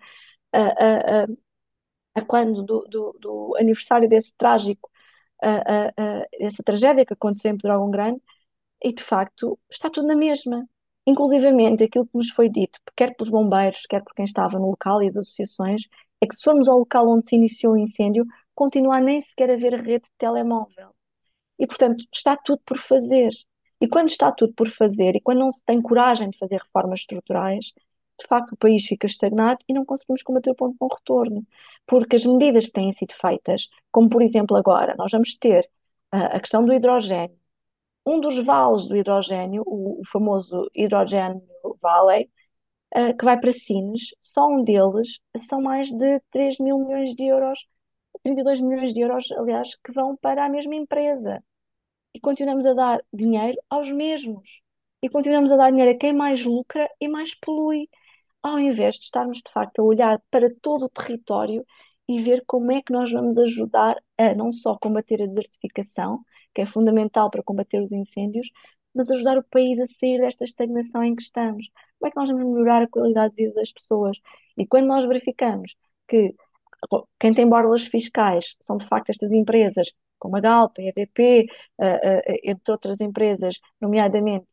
a quando do aniversário desse trágico, essa tragédia que aconteceu em Pedrógão Grande, e de facto está tudo na mesma. Inclusivamente, aquilo que nos foi dito, quer pelos bombeiros, quer por quem estava no local e as associações, é que se formos ao local onde se iniciou o incêndio, continua a nem sequer a haver rede de telemóvel. E, portanto, está tudo por fazer. E quando está tudo por fazer, e quando não se tem coragem de fazer reformas estruturais, de facto o país fica estagnado e não conseguimos combater o ponto de não retorno. Porque as medidas que têm sido feitas, como por exemplo agora, nós vamos ter a questão do hidrogênio. Um dos vales do hidrogênio, o famoso Hydrogen Valley, que vai para Sines, só um deles são mais de 3 mil milhões de euros, 32 milhões de euros, aliás, que vão para a mesma empresa. e continuamos a dar dinheiro aos mesmos. E continuamos a dar dinheiro a quem mais lucra e mais polui, ao invés de estarmos de facto a olhar para todo o território e ver como é que nós vamos ajudar a não só combater a desertificação, que é fundamental para combater os incêndios, mas ajudar o país a sair desta estagnação em que estamos. Como é que nós vamos melhorar a qualidade de vida das pessoas? E quando nós verificamos que quem tem borlas fiscais são de facto estas empresas, como a Galp, a EDP, entre outras empresas, nomeadamente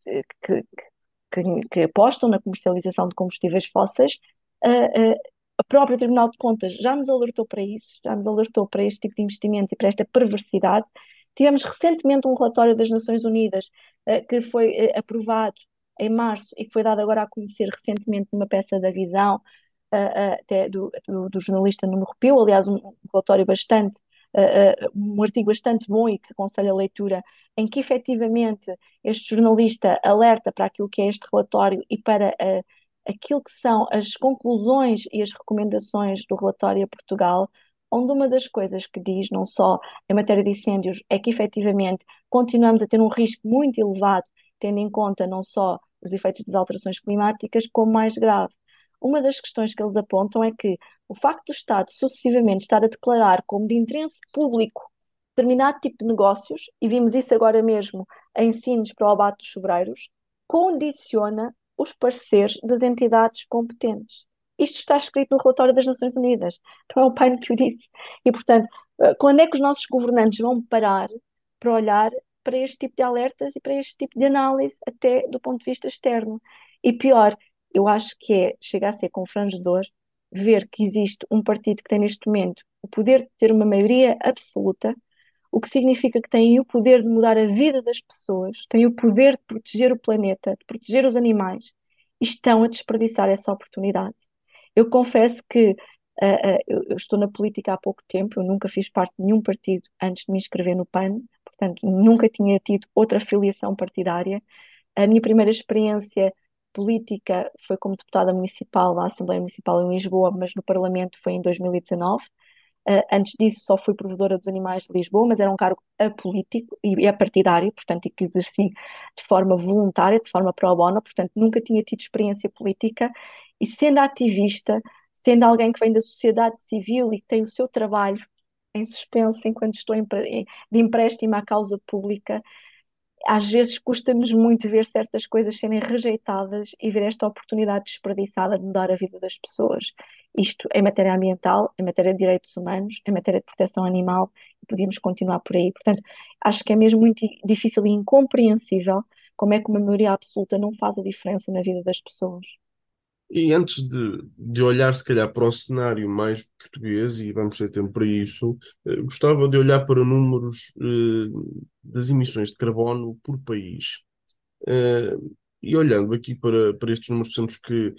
que apostam na comercialização de combustíveis fósseis, a própria Tribunal de Contas já nos alertou para isso, já nos alertou para este tipo de investimento e para esta perversidade. Tivemos recentemente um relatório das Nações Unidas que foi aprovado em março e que foi dado agora a conhecer recentemente numa peça da Visão, até do jornalista Nuno Repio, aliás, um relatório bastante, um artigo bastante bom e que aconselho a leitura, em que efetivamente este jornalista alerta para aquilo que é este relatório e para aquilo que são as conclusões e as recomendações do relatório a Portugal, onde uma das coisas que diz, não só em matéria de incêndios, é que efetivamente continuamos a ter um risco muito elevado, tendo em conta não só os efeitos das alterações climáticas, como mais grave. Uma das questões que eles apontam é que o facto do Estado sucessivamente estar a declarar como de interesse público determinado tipo de negócios, e vimos isso agora mesmo em Sines para o abate dos sobreiros, condiciona os pareceres das entidades competentes. Isto está escrito no relatório das Nações Unidas, não é o PAN que o disse. E, portanto, quando é que os nossos governantes vão parar para olhar para este tipo de alertas e para este tipo de análise, até do ponto de vista externo? E pior, eu acho que chega a ser confrangedor ver que existe um partido que tem neste momento o poder de ter uma maioria absoluta, o que significa que têm o poder de mudar a vida das pessoas, têm o poder de proteger o planeta, de proteger os animais, e estão a desperdiçar essa oportunidade. Eu confesso que eu estou na política há pouco tempo, eu nunca fiz parte de nenhum partido antes de me inscrever no PAN, portanto, nunca tinha tido outra filiação partidária. A minha primeira experiência política foi como deputada municipal na Assembleia Municipal em Lisboa, mas no Parlamento foi em 2019. Antes disso, só fui provedora dos animais de Lisboa, mas era um cargo apolítico e apartidário, portanto, e que exerci de forma voluntária, de forma pro bono, portanto, nunca tinha tido experiência política. E sendo ativista, sendo alguém que vem da sociedade civil e que tem o seu trabalho em suspenso enquanto estou de empréstimo à causa pública, às vezes custa-nos muito ver certas coisas serem rejeitadas e ver esta oportunidade desperdiçada de mudar a vida das pessoas. Isto em matéria ambiental, em matéria de direitos humanos, em matéria de proteção animal, e podíamos continuar por aí. Portanto, acho que é mesmo muito difícil e incompreensível como é que uma maioria absoluta não faz a diferença na vida das pessoas. E antes de olhar, se calhar, para o cenário mais português, e vamos ter tempo para isso, gostava de olhar para números das emissões de carbono por país. Eh, e olhando aqui para estes números, percebemos que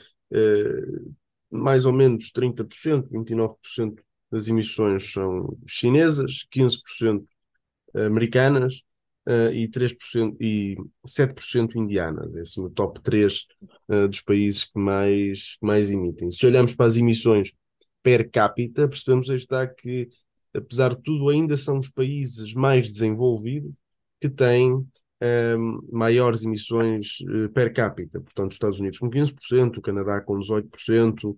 mais ou menos 30%, 29% das emissões são chinesas, 15% americanas, e 3% e 7% indianas. Esse é o top 3 dos países que mais emitem. Se olharmos para as emissões per capita, percebemos aí está que, apesar de tudo, ainda são os países mais desenvolvidos que têm maiores emissões per capita. Portanto, os Estados Unidos com 15%, o Canadá com 18%,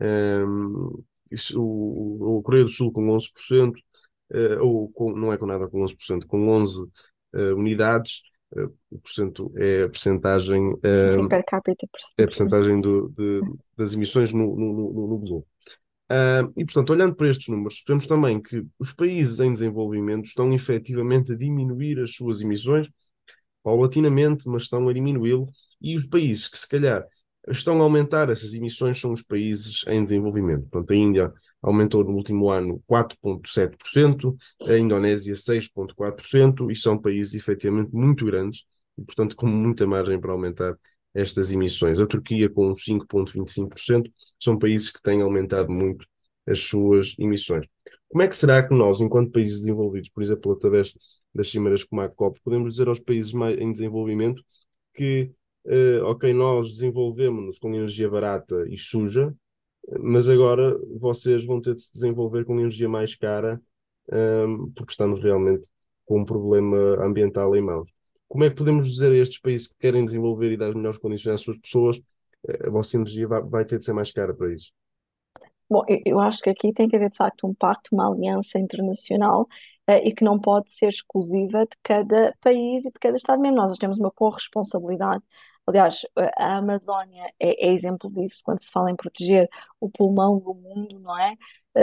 a Coreia do Sul com 11%, não é com nada com 11%, com 11 unidades, o porcento é a percentagem, Sim, sim, per capita, é a percebemos. percentagem das emissões no globo. E, portanto, olhando para estes números, vemos também que os países em desenvolvimento estão efetivamente a diminuir as suas emissões, paulatinamente, mas estão a diminuí-lo, e os países que, se calhar, estão a aumentar essas emissões são os países em desenvolvimento. Portanto, a Índia aumentou no último ano 4,7%, a Indonésia 6,4%, e são países efetivamente muito grandes, e, portanto, com muita margem para aumentar estas emissões. A Turquia, com 5,25%, são países que têm aumentado muito as suas emissões. Como é que será que nós, enquanto países desenvolvidos, por exemplo, através das cimeras como a COP, podemos dizer aos países em desenvolvimento que, ok, nós desenvolvemos-nos com energia barata e suja, mas agora vocês vão ter de se desenvolver com energia mais cara, porque estamos realmente com um problema ambiental em mãos. Como é que podemos dizer a estes países que querem desenvolver e dar as melhores condições às suas pessoas, a vossa energia vai ter de ser mais cara para isso? Bom, eu acho que aqui tem que haver de facto um pacto, uma aliança internacional, e que não pode ser exclusiva de cada país e de cada Estado-membro. Nós temos uma corresponsabilidade. Aliás, a Amazónia é exemplo disso, quando se fala em proteger o pulmão do mundo, não é?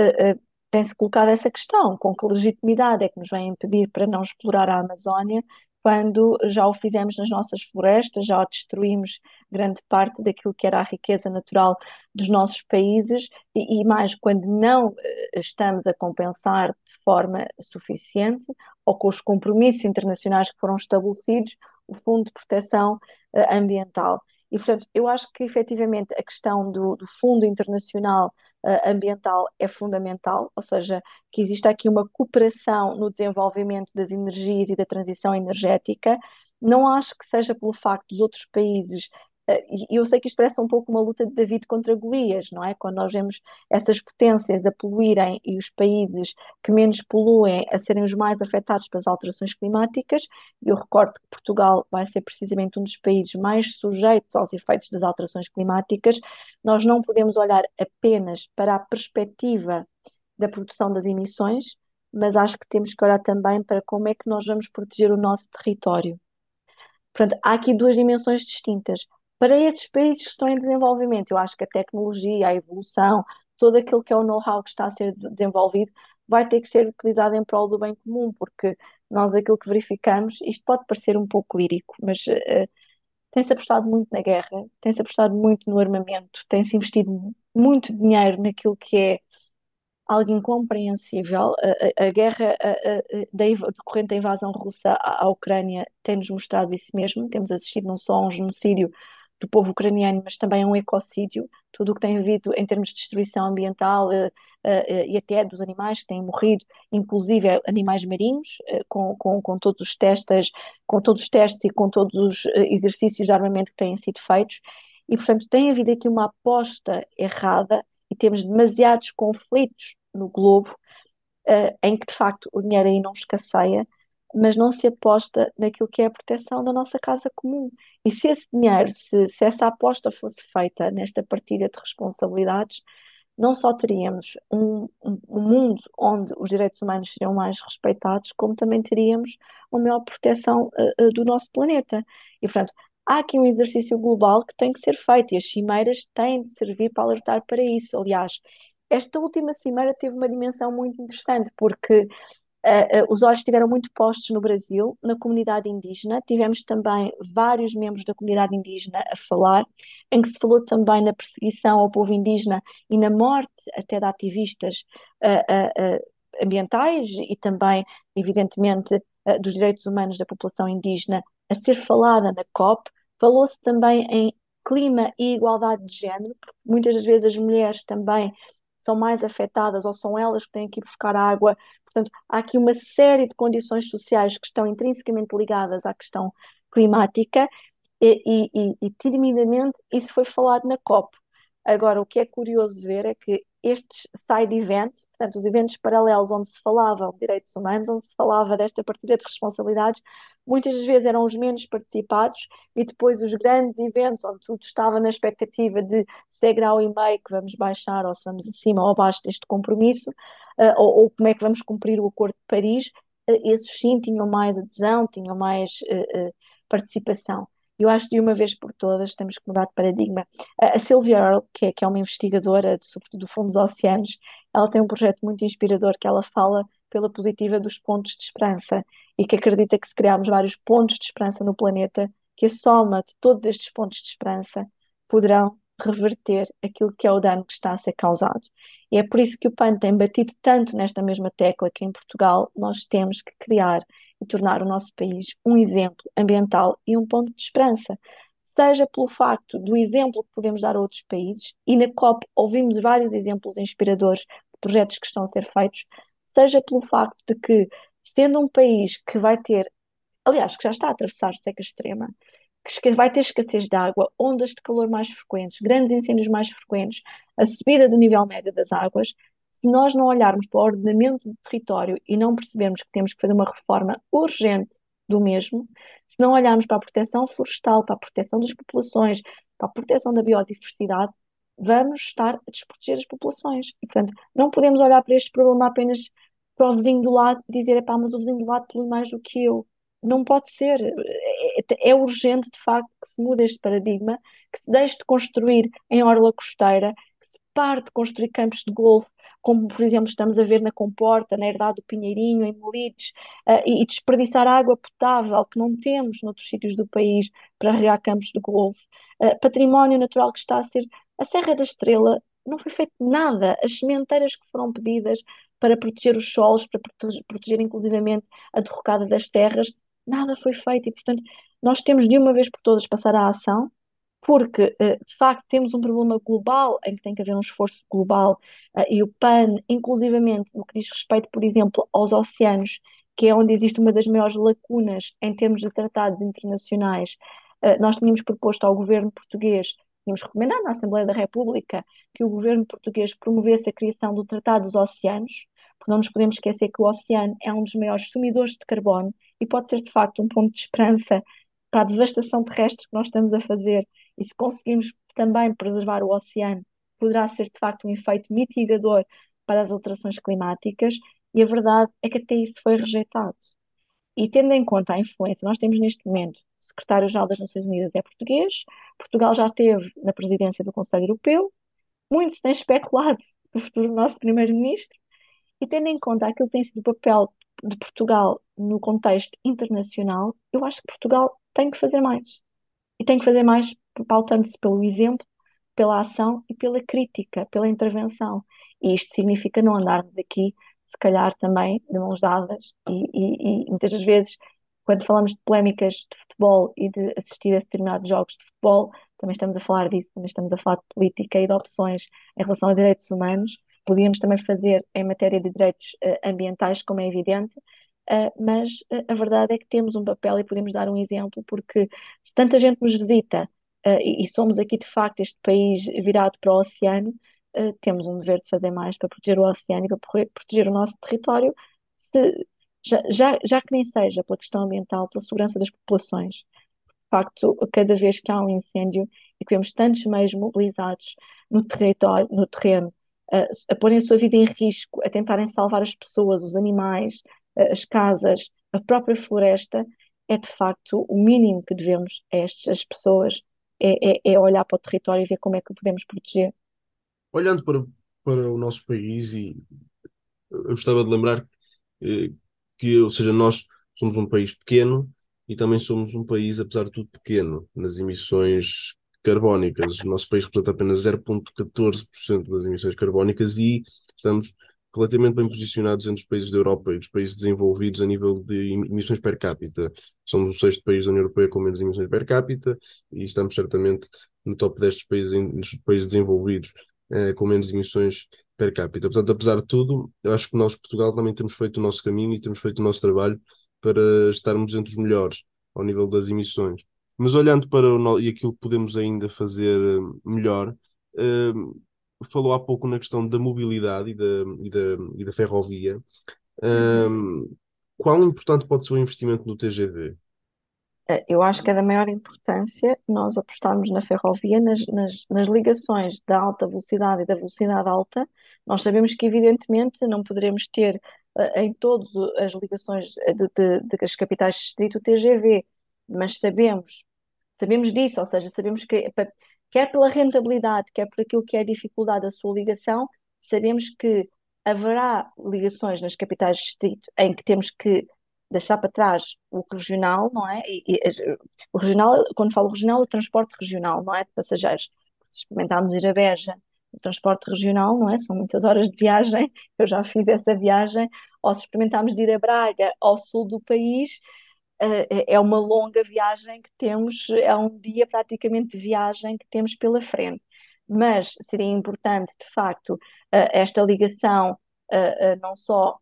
Tem-se colocado essa questão: com que legitimidade é que nos vem impedir para não explorar a Amazónia, quando já o fizemos nas nossas florestas, já destruímos grande parte daquilo que era a riqueza natural dos nossos países, e mais quando não estamos a compensar de forma suficiente, ou com os compromissos internacionais que foram estabelecidos, o Fundo de Proteção Ambiental. E, portanto, eu acho que efetivamente a questão do Fundo Internacional Ambiental é fundamental, ou seja, que exista aqui uma cooperação no desenvolvimento das energias e da transição energética. Não acho que seja pelo facto dos outros países, e eu sei que isto parece um pouco uma luta de David contra Golias, não é? Quando nós vemos essas potências a poluírem e os países que menos poluem a serem os mais afetados pelas alterações climáticas, e eu recordo que Portugal vai ser precisamente um dos países mais sujeitos aos efeitos das alterações climáticas. Nós não podemos olhar apenas para a perspectiva da produção das emissões, mas acho que temos que olhar também para como é que nós vamos proteger o nosso território. Portanto, há aqui duas dimensões distintas. Para esses países que estão em desenvolvimento, eu acho que a tecnologia, a evolução, todo aquilo que é o know-how que está a ser desenvolvido, vai ter que ser utilizado em prol do bem comum, porque nós aquilo que verificamos, isto pode parecer um pouco lírico, mas tem-se apostado muito na guerra, tem-se apostado muito no armamento, tem-se investido muito dinheiro naquilo que é algo incompreensível. A guerra decorrente da invasão russa à Ucrânia tem-nos mostrado isso mesmo. Temos assistido não só a um genocídio do povo ucraniano, mas também a um ecocídio. Tudo o que tem havido em termos de destruição ambiental, e até dos animais que têm morrido, inclusive animais marinhos, com todos os testes, e com todos os exercícios de armamento que têm sido feitos. E, portanto, tem havido aqui uma aposta errada e temos demasiados conflitos no globo, em que de facto o dinheiro aí não escasseia, mas não se aposta naquilo que é a proteção da nossa casa comum. E se esse dinheiro, se essa aposta fosse feita nesta partilha de responsabilidades, não só teríamos um mundo onde os direitos humanos seriam mais respeitados, como também teríamos uma maior proteção do nosso planeta. E, portanto, há aqui um exercício global que tem que ser feito e as cimeiras têm de servir para alertar para isso. Aliás, esta última cimeira teve uma dimensão muito interessante, porque os olhos estiveram muito postos no Brasil, na comunidade indígena. Tivemos também vários membros da comunidade indígena a falar, em que se falou também na perseguição ao povo indígena e na morte até de ativistas ambientais e também, evidentemente, dos direitos humanos da população indígena a ser falada na COP. Falou-se também em clima e igualdade de género, porque muitas das vezes as mulheres também são mais afetadas ou são elas que têm que ir buscar água. Portanto, há aqui uma série de condições sociais que estão intrinsecamente ligadas à questão climática e timidamente isso foi falado na COP. Agora, o que é curioso ver é que estes side events, portanto, os eventos paralelos onde se falava de direitos humanos, onde se falava desta partilha de responsabilidades, muitas das vezes eram os menos participados e depois os grandes eventos onde tudo estava na expectativa de se é grau e meio que vamos baixar ou se vamos acima ou abaixo deste compromisso, ou como é que vamos cumprir o Acordo de Paris, esses sim tinham mais adesão, tinham mais participação. Eu acho que de uma vez por todas temos que mudar de paradigma. A Sylvia Earle, que é uma investigadora, sobretudo do Fundo dos Oceanos, ela tem um projeto muito inspirador que ela fala pela positiva dos pontos de esperança e que acredita que se criarmos vários pontos de esperança no planeta, que a soma de todos estes pontos de esperança poderão reverter aquilo que é o dano que está a ser causado. E é por isso que o PAN tem batido tanto nesta mesma tecla que em Portugal nós temos que criar e tornar o nosso país um exemplo ambiental e um ponto de esperança. Seja pelo facto do exemplo que podemos dar a outros países, e na COP ouvimos vários exemplos inspiradores de projetos que estão a ser feitos, seja pelo facto de que, sendo um país que vai ter, aliás, que já está a atravessar seca extrema, que vai ter escassez de água, ondas de calor mais frequentes, grandes incêndios mais frequentes, a subida do nível médio das águas, Se nós não olharmos para o ordenamento do território e não percebermos que temos que fazer uma reforma urgente do mesmo, se não olharmos para a proteção florestal, para a proteção das populações, para a proteção da biodiversidade, vamos estar a desproteger as populações. E, portanto, não podemos olhar para este problema apenas para o vizinho do lado e dizer, epá, mas o vizinho do lado polui mais do que eu. Não pode ser. É urgente, de facto, que se mude este paradigma, que se deixe de construir em orla costeira, que se pare de construir campos de golfe, como, por exemplo, estamos a ver na Comporta, na Herdade do Pinheirinho, em Molides, e desperdiçar água potável que não temos noutros sítios do país para regar campos de golfe. Património natural que está a ser. A Serra da Estrela não foi feito nada. As sementeiras que foram pedidas para proteger os solos, para proteger inclusivamente a derrocada das terras, nada foi feito. E, portanto, nós temos de uma vez por todas passar à ação, porque, de facto, temos um problema global em que tem que haver um esforço global, e o PAN, inclusivamente, no que diz respeito, por exemplo, aos oceanos, que é onde existe uma das maiores lacunas em termos de tratados internacionais, nós tínhamos proposto ao governo português, tínhamos recomendado na Assembleia da República que o governo português promovesse a criação do Tratado dos Oceanos, porque não nos podemos esquecer que o oceano é um dos maiores sumidores de carbono e pode ser, de facto, um ponto de esperança para a devastação terrestre que nós estamos a fazer. E se conseguirmos também preservar o oceano, poderá ser, de facto, um efeito mitigador para as alterações climáticas, e a verdade é que até isso foi rejeitado. E tendo em conta a influência, nós temos neste momento o secretário-geral das Nações Unidas é português, Portugal já esteve na presidência do Conselho Europeu, muito se tem especulado do futuro do nosso primeiro-ministro, e tendo em conta aquilo que tem sido o papel de Portugal no contexto internacional, eu acho que Portugal tem que fazer mais. E tem que fazer mais pautando-se pelo exemplo, pela ação e pela crítica, pela intervenção. E isto significa não andarmos aqui, se calhar também, de mãos dadas. E muitas das vezes, quando falamos de polémicas de futebol e de assistir a determinados jogos de futebol, também estamos a falar disso, também estamos a falar de política e de opções em relação a direitos humanos. Podíamos também fazer em matéria de direitos ambientais, como é evidente, mas a verdade é que temos um papel e podemos dar um exemplo, porque se tanta gente nos visita, e somos aqui de facto este país virado para o oceano, temos um dever de fazer mais para proteger o oceano e para proteger o nosso território, já que nem seja pela questão ambiental, pela segurança das populações. De facto, cada vez que há um incêndio e que vemos tantos meios mobilizados no território, no terreno, a porem a sua vida em risco, a tentarem salvar as pessoas, os animais, as casas, a própria floresta, é de facto o mínimo que devemos a estas pessoas, é olhar para o território e ver como é que o podemos proteger. Olhando para o nosso país, e eu gostava de lembrar eh, que, ou seja, nós somos um país pequeno e também somos um país, apesar de tudo, pequeno nas emissões carbónicas. O nosso país representa apenas 0,14% das emissões carbónicas e estamos relativamente bem posicionados entre os países da Europa e dos países desenvolvidos a nível de emissões per capita. Somos o sexto país da União Europeia com menos emissões per capita e estamos certamente no top 10 dos países desenvolvidos com menos emissões per capita. Portanto, apesar de tudo, eu acho que nós, Portugal, também temos feito o nosso caminho e temos feito o nosso trabalho para estarmos entre os melhores ao nível das emissões. Mas olhando para e aquilo que podemos ainda fazer melhor, eh, falou há pouco na questão da mobilidade e da ferrovia. Eh, Uhum. Quão importante pode ser o investimento no TGV? Eu acho que é da maior importância nós apostarmos na ferrovia, nas ligações da alta velocidade e da velocidade alta. Nós sabemos que, evidentemente, não poderemos ter em todas as ligações das capitais de distrito o TGV, mas sabemos disso, ou seja, sabemos que, quer pela rentabilidade, quer por aquilo que é a dificuldade da sua ligação, sabemos que haverá ligações nas capitais de distrito em que temos que deixar para trás o regional, não é? O regional, quando falo regional, o transporte regional, não é? De passageiros. Se experimentarmos ir a Beja, o transporte regional, não é? São muitas horas de viagem, eu já fiz essa viagem, ou se experimentarmos de ir a Braga, ao sul do país, é uma longa viagem que temos, é um dia praticamente de viagem que temos pela frente. Mas seria importante, de facto, esta ligação, não só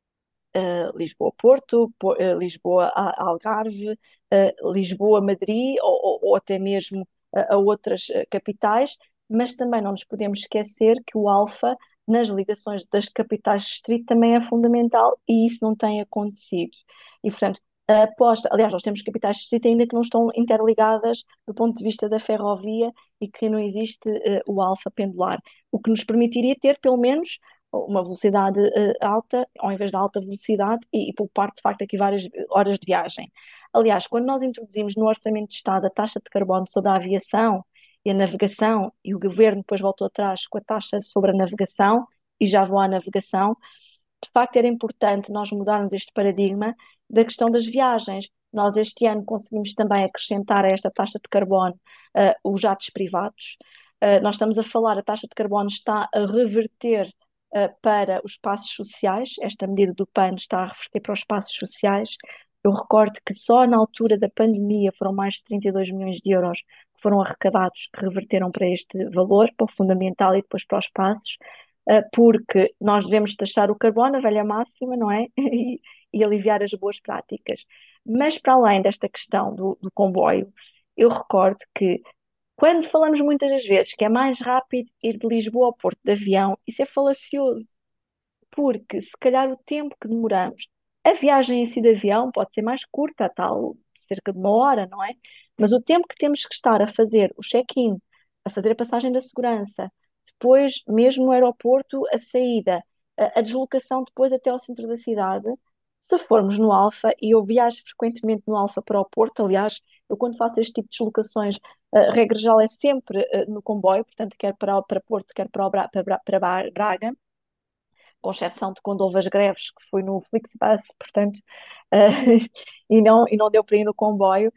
Lisboa-Porto, Lisboa-Algarve, Lisboa-Madrid ou até mesmo a outras capitais, mas também não nos podemos esquecer que o Alfa nas ligações das capitais de distrito também é fundamental e isso não tem acontecido. E, portanto, a aposta, aliás, nós temos capitais de distrito ainda que não estão interligadas do ponto de vista da ferrovia e que não existe o alfa pendular, o que nos permitiria ter pelo menos uma velocidade alta, ao invés da alta velocidade, e poupar de facto aqui várias horas de viagem. Aliás, quando nós introduzimos no Orçamento de Estado a taxa de carbono sobre a aviação e a navegação, e o governo depois voltou atrás com a taxa sobre a navegação, e já vou à navegação, de facto era importante nós mudarmos este paradigma da questão das viagens. Nós este ano conseguimos também acrescentar a esta taxa de carbono os jatos privados. Nós estamos a falar, a taxa de carbono está a reverter para os espaços sociais, esta medida do PAN está a reverter para os espaços sociais. Eu recordo que só na altura da pandemia foram mais de 32 milhões de euros que foram arrecadados, que reverteram para este valor, para o fundamental e depois para os espaços, porque nós devemos taxar o carbono, a velha máxima, não é? E aliviar as boas práticas. Mas para além desta questão do comboio, eu recordo que quando falamos muitas das vezes que é mais rápido ir de Lisboa ao Porto de avião, isso é falacioso, porque se calhar o tempo que demoramos, a viagem em si de avião pode ser mais curta, tal, cerca de uma hora, não é? Mas o tempo que temos que estar a fazer o check-in, a fazer a passagem da segurança, depois, mesmo no aeroporto, a saída, a deslocação depois até ao centro da cidade, se formos no Alfa, e eu viajo frequentemente no Alfa para o Porto, aliás, eu quando faço este tipo de deslocações, a regra geral é sempre no comboio, portanto, quer para Porto, quer para Braga, com exceção de quando houve as greves, que foi no Flixbus, portanto, e não deu para ir no comboio.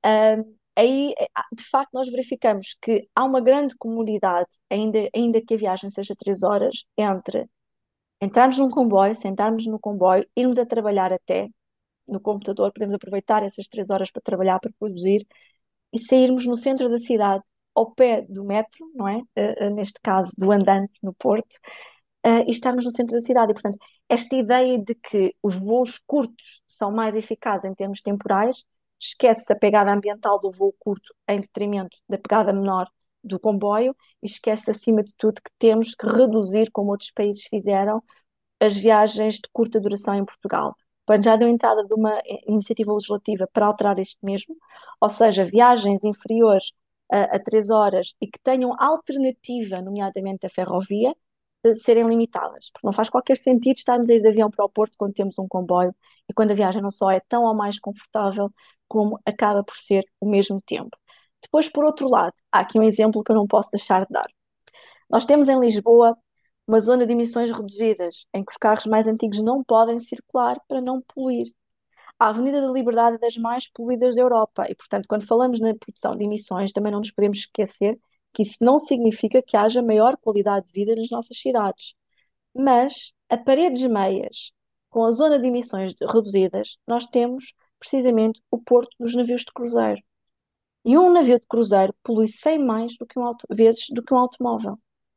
Aí, de facto, nós verificamos que há uma grande comunidade, ainda que a viagem seja 3 horas, entre entrarmos num comboio, sentarmos no comboio, irmos a trabalhar até no computador, podemos aproveitar essas 3 horas para trabalhar, para produzir, e sairmos no centro da cidade, ao pé do metro, não é? Neste caso, do andante no Porto, e estarmos no centro da cidade. E, portanto, esta ideia de que os voos curtos são mais eficazes em termos temporais, esquece a pegada ambiental do voo curto em detrimento da pegada menor do comboio e esquece, acima de tudo, que temos que reduzir, como outros países fizeram, as viagens de curta duração em Portugal. Quando já deu entrada de uma iniciativa legislativa para alterar isto mesmo, ou seja, viagens inferiores a 3 horas e que tenham alternativa, nomeadamente a ferrovia, serem limitadas, porque não faz qualquer sentido estarmos a ir de avião para o Porto quando temos um comboio e quando a viagem não só é tão ou mais confortável, como acaba por ser o mesmo tempo. Depois, por outro lado, há aqui um exemplo que eu não posso deixar de dar. Nós temos em Lisboa uma zona de emissões reduzidas, em que os carros mais antigos não podem circular para não poluir. A Avenida da Liberdade é das mais poluídas da Europa e, portanto, quando falamos na produção de emissões, também não nos podemos esquecer que isso não significa que haja maior qualidade de vida nas nossas cidades. Mas a paredes meias, com a zona de emissões reduzidas, nós temos precisamente o porto dos navios de cruzeiro. E um navio de cruzeiro polui 100 mais vezes do que um automóvel.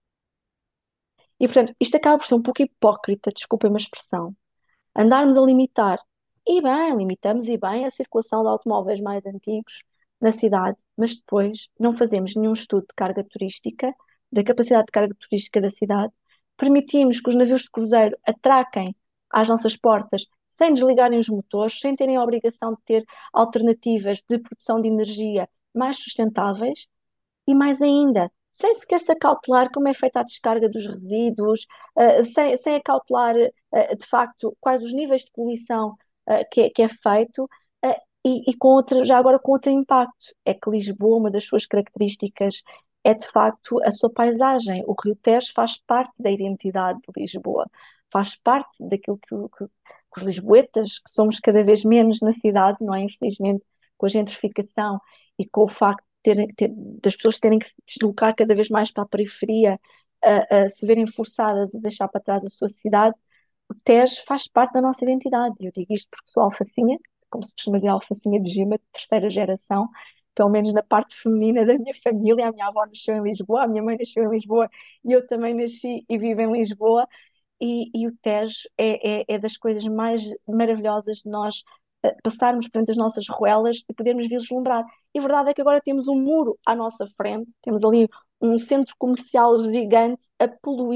E, portanto, isto acaba por ser um pouco hipócrita, desculpem uma expressão, andarmos a limitar, e bem, limitamos e bem a circulação de automóveis mais antigos na cidade, mas depois não fazemos nenhum estudo de carga turística, da capacidade de carga turística da cidade, permitimos que os navios de cruzeiro atraquem às nossas portas sem desligarem os motores, sem terem a obrigação de ter alternativas de produção de energia mais sustentáveis, e mais ainda, sem sequer se acautelar como é feita a descarga dos resíduos, sem acautelar, de facto, quais os níveis de poluição, que é feito, e com outra, já agora com outro impacto. É que Lisboa, uma das suas características é, de facto, a sua paisagem. O Rio Tejo faz parte da identidade de Lisboa, faz parte daquilo que os lisboetas, que somos cada vez menos na cidade, não é? Infelizmente, com a gentrificação e com o facto das pessoas terem que se deslocar cada vez mais para a periferia, a se verem forçadas a deixar para trás a sua cidade, o Tejo faz parte da nossa identidade. Eu digo isto porque sou alfacinha, como se costuma dizer, alfacinha de Gima, de terceira geração, pelo menos na parte feminina da minha família. A minha avó nasceu em Lisboa, a minha mãe nasceu em Lisboa e eu também nasci e vivo em Lisboa. E o Tejo é das coisas mais maravilhosas de nós passarmos perante as nossas ruelas e podermos vislumbrar. E a verdade é que agora temos um muro à nossa frente, temos ali um centro comercial gigante a poluir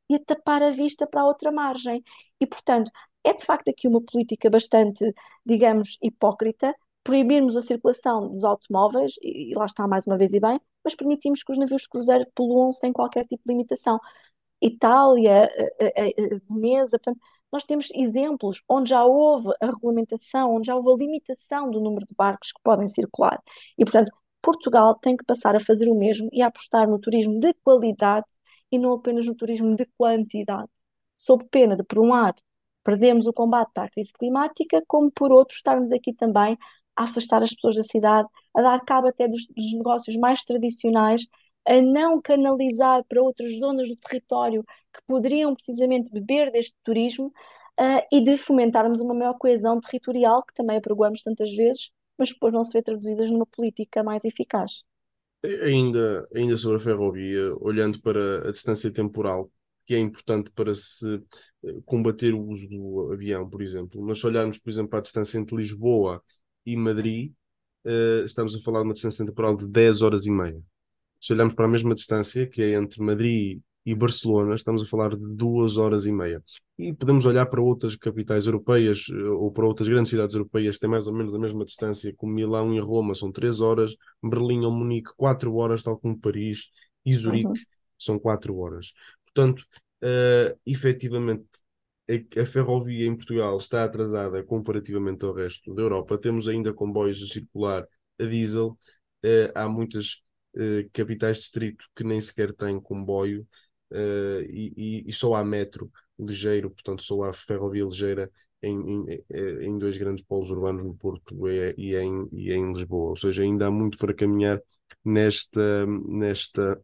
e a tapar a vista para a outra margem. E, portanto, é de facto aqui uma política bastante, digamos, hipócrita, proibirmos a circulação dos automóveis, e lá está mais uma vez e bem, mas permitimos que os navios de cruzeiro poluam sem qualquer tipo de limitação. Itália, Veneza, portanto, nós temos exemplos onde já houve a regulamentação, onde já houve a limitação do número de barcos que podem circular. E, portanto, Portugal tem que passar a fazer o mesmo e a apostar no turismo de qualidade e não apenas no turismo de quantidade. Sob pena de, por um lado, perdermos o combate à crise climática, como por outro, estarmos aqui também a afastar as pessoas da cidade, a dar cabo até dos negócios mais tradicionais, a não canalizar para outras zonas do território que poderiam precisamente beber deste turismo, e de fomentarmos uma maior coesão territorial, que também apregoamos tantas vezes, mas que depois não se vê traduzidas numa política mais eficaz. Ainda sobre a ferrovia, olhando para a distância temporal, que é importante para se combater o uso do avião, por exemplo. Mas se olharmos, por exemplo, para a distância entre Lisboa e Madrid, estamos a falar de uma distância temporal de 10 horas e meia. Se olharmos para a mesma distância, que é entre Madrid e Barcelona, estamos a falar de 2 horas e meia. E podemos olhar para outras capitais europeias ou para outras grandes cidades europeias que têm mais ou menos a mesma distância, como Milão e Roma, são 3 horas, Berlim ou Munique, 4 horas, tal como Paris e Zurique, Uhum, são 4 horas. Portanto, efetivamente, a ferrovia em Portugal está atrasada comparativamente ao resto da Europa. Temos ainda comboios a circular a diesel. Há muitas capitais de distrito que nem sequer têm comboio, e só há metro ligeiro, portanto só há ferrovia ligeira em dois grandes polos urbanos, no Porto e em Lisboa. Ou seja, ainda há muito para caminhar nesta,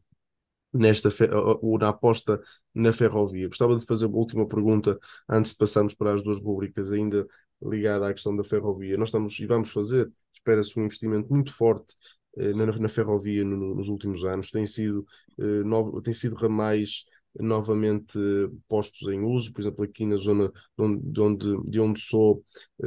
na aposta na ferrovia. Gostava de fazer uma última pergunta antes de passarmos para as duas rubricas, ainda ligada à questão da ferrovia. Nós estamos e vamos fazer, espera-se um investimento muito forte na ferrovia nos últimos anos. Tem sido ramais novamente postos em uso, por exemplo, aqui na zona de onde sou,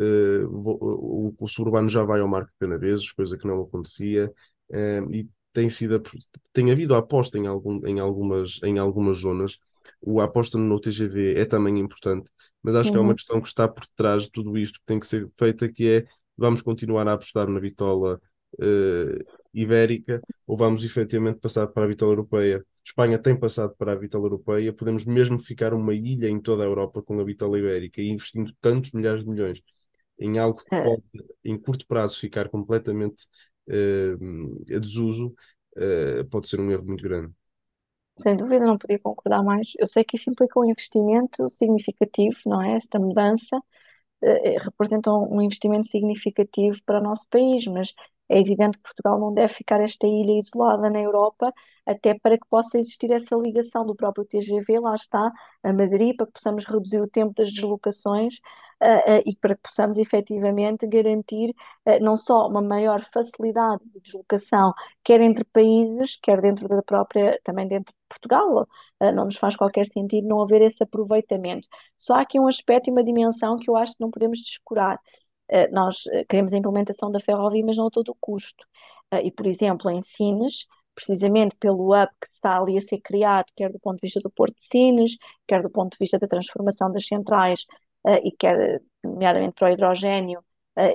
o suburbano já vai ao Marco de Canaveses, coisa que não acontecia. E tem sido, tem havido aposta em algumas zonas. A aposta no TGV é também importante, mas acho que há uma uhum. questão que está por trás de tudo isto que tem que ser feita, que é: vamos continuar a apostar na bitola ibérica, ou vamos efetivamente passar para a bitola europeia? Espanha tem passado para a bitola europeia, podemos mesmo ficar uma ilha em toda a Europa com a bitola ibérica, e investindo tantos milhares de milhões em algo que Eh, pode, em curto prazo, ficar completamente a desuso, pode ser um erro muito grande. Sem dúvida, não podia concordar mais. Eu sei que isso implica um investimento significativo, não é? Esta mudança representa um investimento significativo para o nosso país, mas é evidente que Portugal não deve ficar esta ilha isolada na Europa, até para que possa existir essa ligação do próprio TGV, lá está, a Madrid, para que possamos reduzir o tempo das deslocações, e para que possamos efetivamente garantir não só uma maior facilidade de deslocação, quer entre países, quer dentro da própria, também dentro de Portugal. Não nos faz qualquer sentido não haver esse aproveitamento. Só há aqui um aspecto e uma dimensão que eu acho que não podemos descurar. Nós queremos a implementação da ferrovia, mas não a todo o custo. E, por exemplo, em Sines, precisamente pelo hub que está ali a ser criado, quer do ponto de vista do Porto de Sines, quer do ponto de vista da transformação das centrais, e quer, nomeadamente, para o hidrogénio,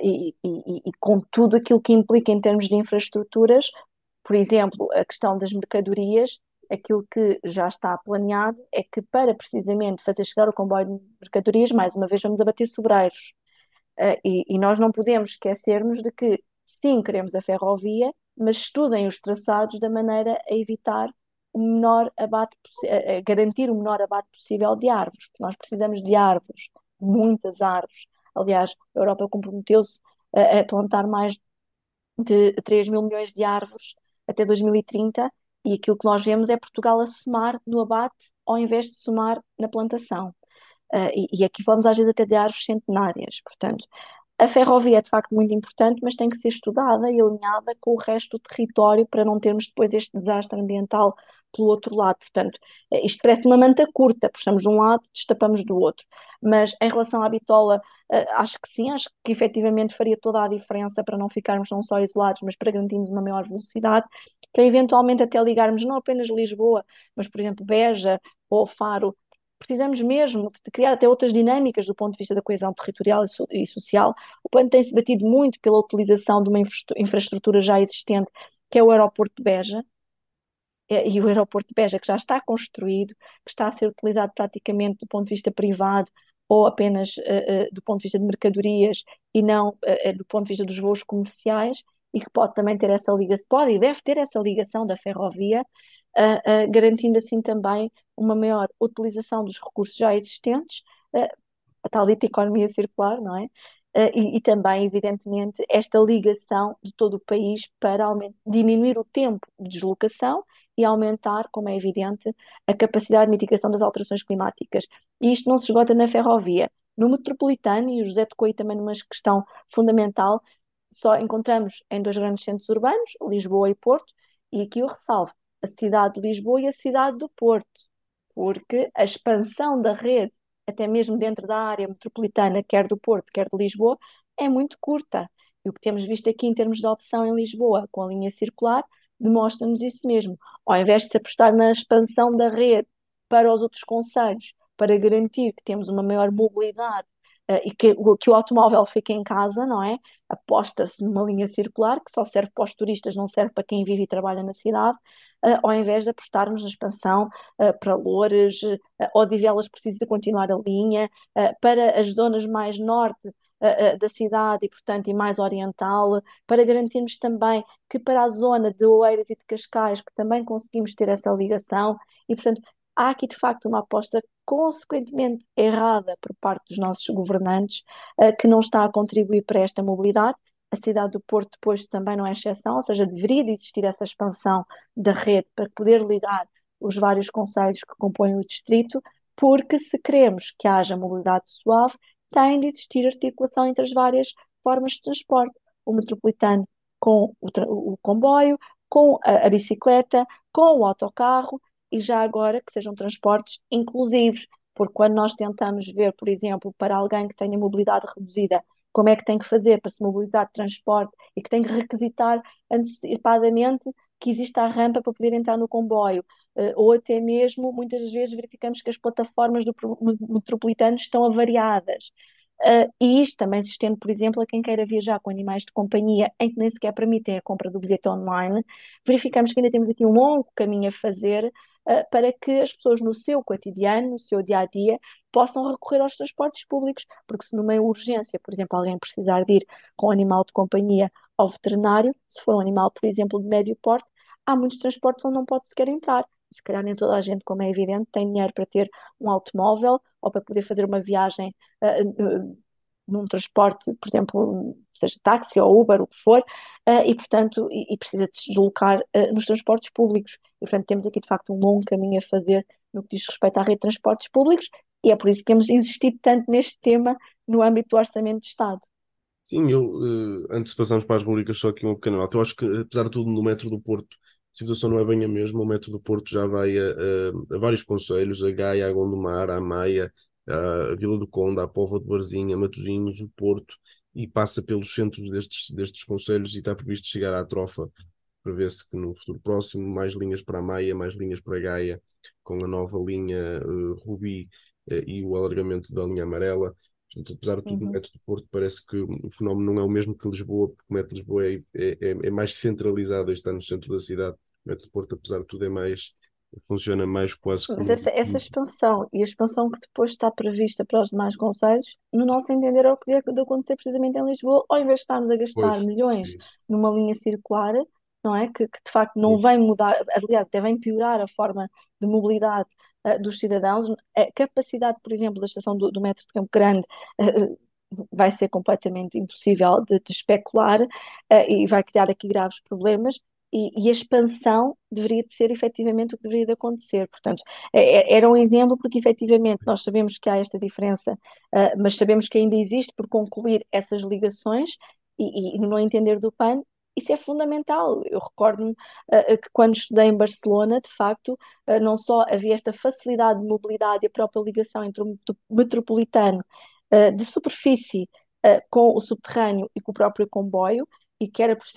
e com tudo aquilo que implica em termos de infraestruturas, por exemplo, a questão das mercadorias, aquilo que já está planeado é que, para precisamente fazer chegar o comboio de mercadorias, mais uma vez vamos abater sobreiros. E nós não podemos esquecermos de que, sim, queremos a ferrovia, mas estudem os traçados da maneira a evitar o menor abate, a garantir o menor abate possível de árvores, porque nós precisamos de árvores, muitas árvores. Aliás, a Europa comprometeu-se a plantar mais de 3 mil milhões de árvores até 2030, e aquilo que nós vemos é Portugal a somar no abate ao invés de somar na plantação. E aqui falamos às vezes até de árvores centenárias. Portanto, a ferrovia é de facto muito importante, mas tem que ser estudada e alinhada com o resto do território para não termos depois este desastre ambiental pelo outro lado. Portanto, isto parece uma manta curta, puxamos de um lado, destapamos do outro. Mas em relação à bitola, acho que sim, acho que efetivamente faria toda a diferença para não ficarmos não só isolados, mas para garantirmos uma maior velocidade, para eventualmente até ligarmos não apenas Lisboa, mas por exemplo Beja, ou Faro. Precisamos mesmo de criar até outras dinâmicas do ponto de vista da coesão territorial e social. O PAN tem-se batido muito pela utilização de uma infraestrutura já existente, que é o aeroporto de Beja, e o aeroporto de Beja, que já está construído, que está a ser utilizado praticamente do ponto de vista privado ou apenas do ponto de vista de mercadorias e não do ponto de vista dos voos comerciais, e que pode também ter essa ligação, pode e deve ter essa ligação da ferrovia, garantindo assim também uma maior utilização dos recursos já existentes, uh, a tal dita economia circular, não é? E também, evidentemente, esta ligação de todo o país para diminuir o tempo de deslocação e aumentar, como é evidente, a capacidade de mitigação das alterações climáticas. E isto não se esgota na ferrovia. No metropolitano, e o José tocou aí também numa questão fundamental, só encontramos em dois grandes centros urbanos, Lisboa e Porto, e aqui eu ressalvo a cidade de Lisboa e a cidade do Porto, porque a expansão da rede, até mesmo dentro da área metropolitana, quer do Porto, quer de Lisboa, é muito curta. E o que temos visto aqui em termos de opção em Lisboa, com a linha circular, demonstra-nos isso mesmo. Ao invés de se apostar na expansão da rede para os outros concelhos, para garantir que temos uma maior mobilidade e que o automóvel fique em casa, não é? Aposta-se numa linha circular que só serve para os turistas, não serve para quem vive e trabalha na cidade, ao invés de apostarmos na expansão para Loures, Odivelas precisa de continuar a linha, para as zonas mais norte da cidade e, portanto, e mais oriental, para garantirmos também que para a zona de Oeiras e de Cascais, que também conseguimos ter essa ligação, e, portanto, há aqui de facto uma aposta consequentemente errada por parte dos nossos governantes, que não está a contribuir para esta mobilidade. A cidade do Porto depois também não é exceção, ou seja, deveria de existir essa expansão da rede para poder ligar os vários concelhos que compõem o distrito, porque se queremos que haja mobilidade suave, tem de existir articulação entre as várias formas de transporte. O metropolitano com o comboio, com a bicicleta, com o autocarro, e já agora que sejam transportes inclusivos, porque quando nós tentamos ver, por exemplo, para alguém que tenha mobilidade reduzida, como é que tem que fazer para se mobilizar de transporte e que tem que requisitar antecipadamente que exista a rampa para poder entrar no comboio, ou até mesmo, muitas vezes, verificamos que as plataformas do metropolitano estão avariadas. E isto também se estende, por exemplo, a quem queira viajar com animais de companhia, em que nem sequer permitem a compra do bilhete online. Verificamos que ainda temos aqui um longo caminho a fazer, para que as pessoas no seu cotidiano, no seu dia a dia, possam recorrer aos transportes públicos, porque se numa urgência, por exemplo, alguém precisar de ir com um animal de companhia ao veterinário, se for um animal, por exemplo, de médio porte, há muitos transportes onde não pode sequer entrar. Se calhar nem toda a gente, como é evidente, tem dinheiro para ter um automóvel ou para poder fazer uma viagem num transporte, por exemplo, seja táxi ou Uber, o que for, e portanto, precisa de se deslocar nos transportes públicos. E portanto temos aqui de facto um longo caminho a fazer no que diz respeito à rede de transportes públicos, e é por isso que temos insistido tanto neste tema no âmbito do Orçamento de Estado. Sim, antes de passarmos para as rubricas, só aqui um pequeno nota. Eu acho que, apesar de tudo, no metro do Porto, a situação não é bem a mesma. O metro do Porto já vai a vários concelhos, a Gaia, a Gondomar, a Maia, a Vila do Conde, a Póvoa de Varzim, a Matosinhos, o Porto, e passa pelos centros destes concelhos e está previsto chegar à Trofa. Prevê-se que no futuro próximo mais linhas para a Maia, mais linhas para a Gaia, com a nova linha Rubi e o alargamento da linha amarela. Portanto, apesar de tudo, no Uhum. método do Porto parece que o fenómeno não é o mesmo que Lisboa, porque o método de Lisboa é mais centralizado, está no centro da cidade. O método do Porto, apesar de tudo, funciona mais quase Mas como. essa expansão e a expansão que depois está prevista para os demais concelhos, no nosso entender, é o que deve de acontecer precisamente em Lisboa, ao invés de estarmos a gastar Pois, é milhões isso. numa linha circular, não é? Que de facto não Sim. vem mudar, aliás, devem piorar a forma de mobilidade dos cidadãos. A capacidade, por exemplo, da estação do metro de Campo Grande vai ser completamente impossível de especular, e vai criar aqui graves problemas. E a expansão deveria de ser efetivamente o que deveria de acontecer. Portanto, era um exemplo porque efetivamente nós sabemos que há esta diferença, mas sabemos que ainda existe por concluir essas ligações e no meu entender do PAN, isso é fundamental. Eu recordo-me que quando estudei em Barcelona, de facto, não só havia esta facilidade de mobilidade e a própria ligação entre o metropolitano de superfície com o subterrâneo e com o próprio comboio, e que era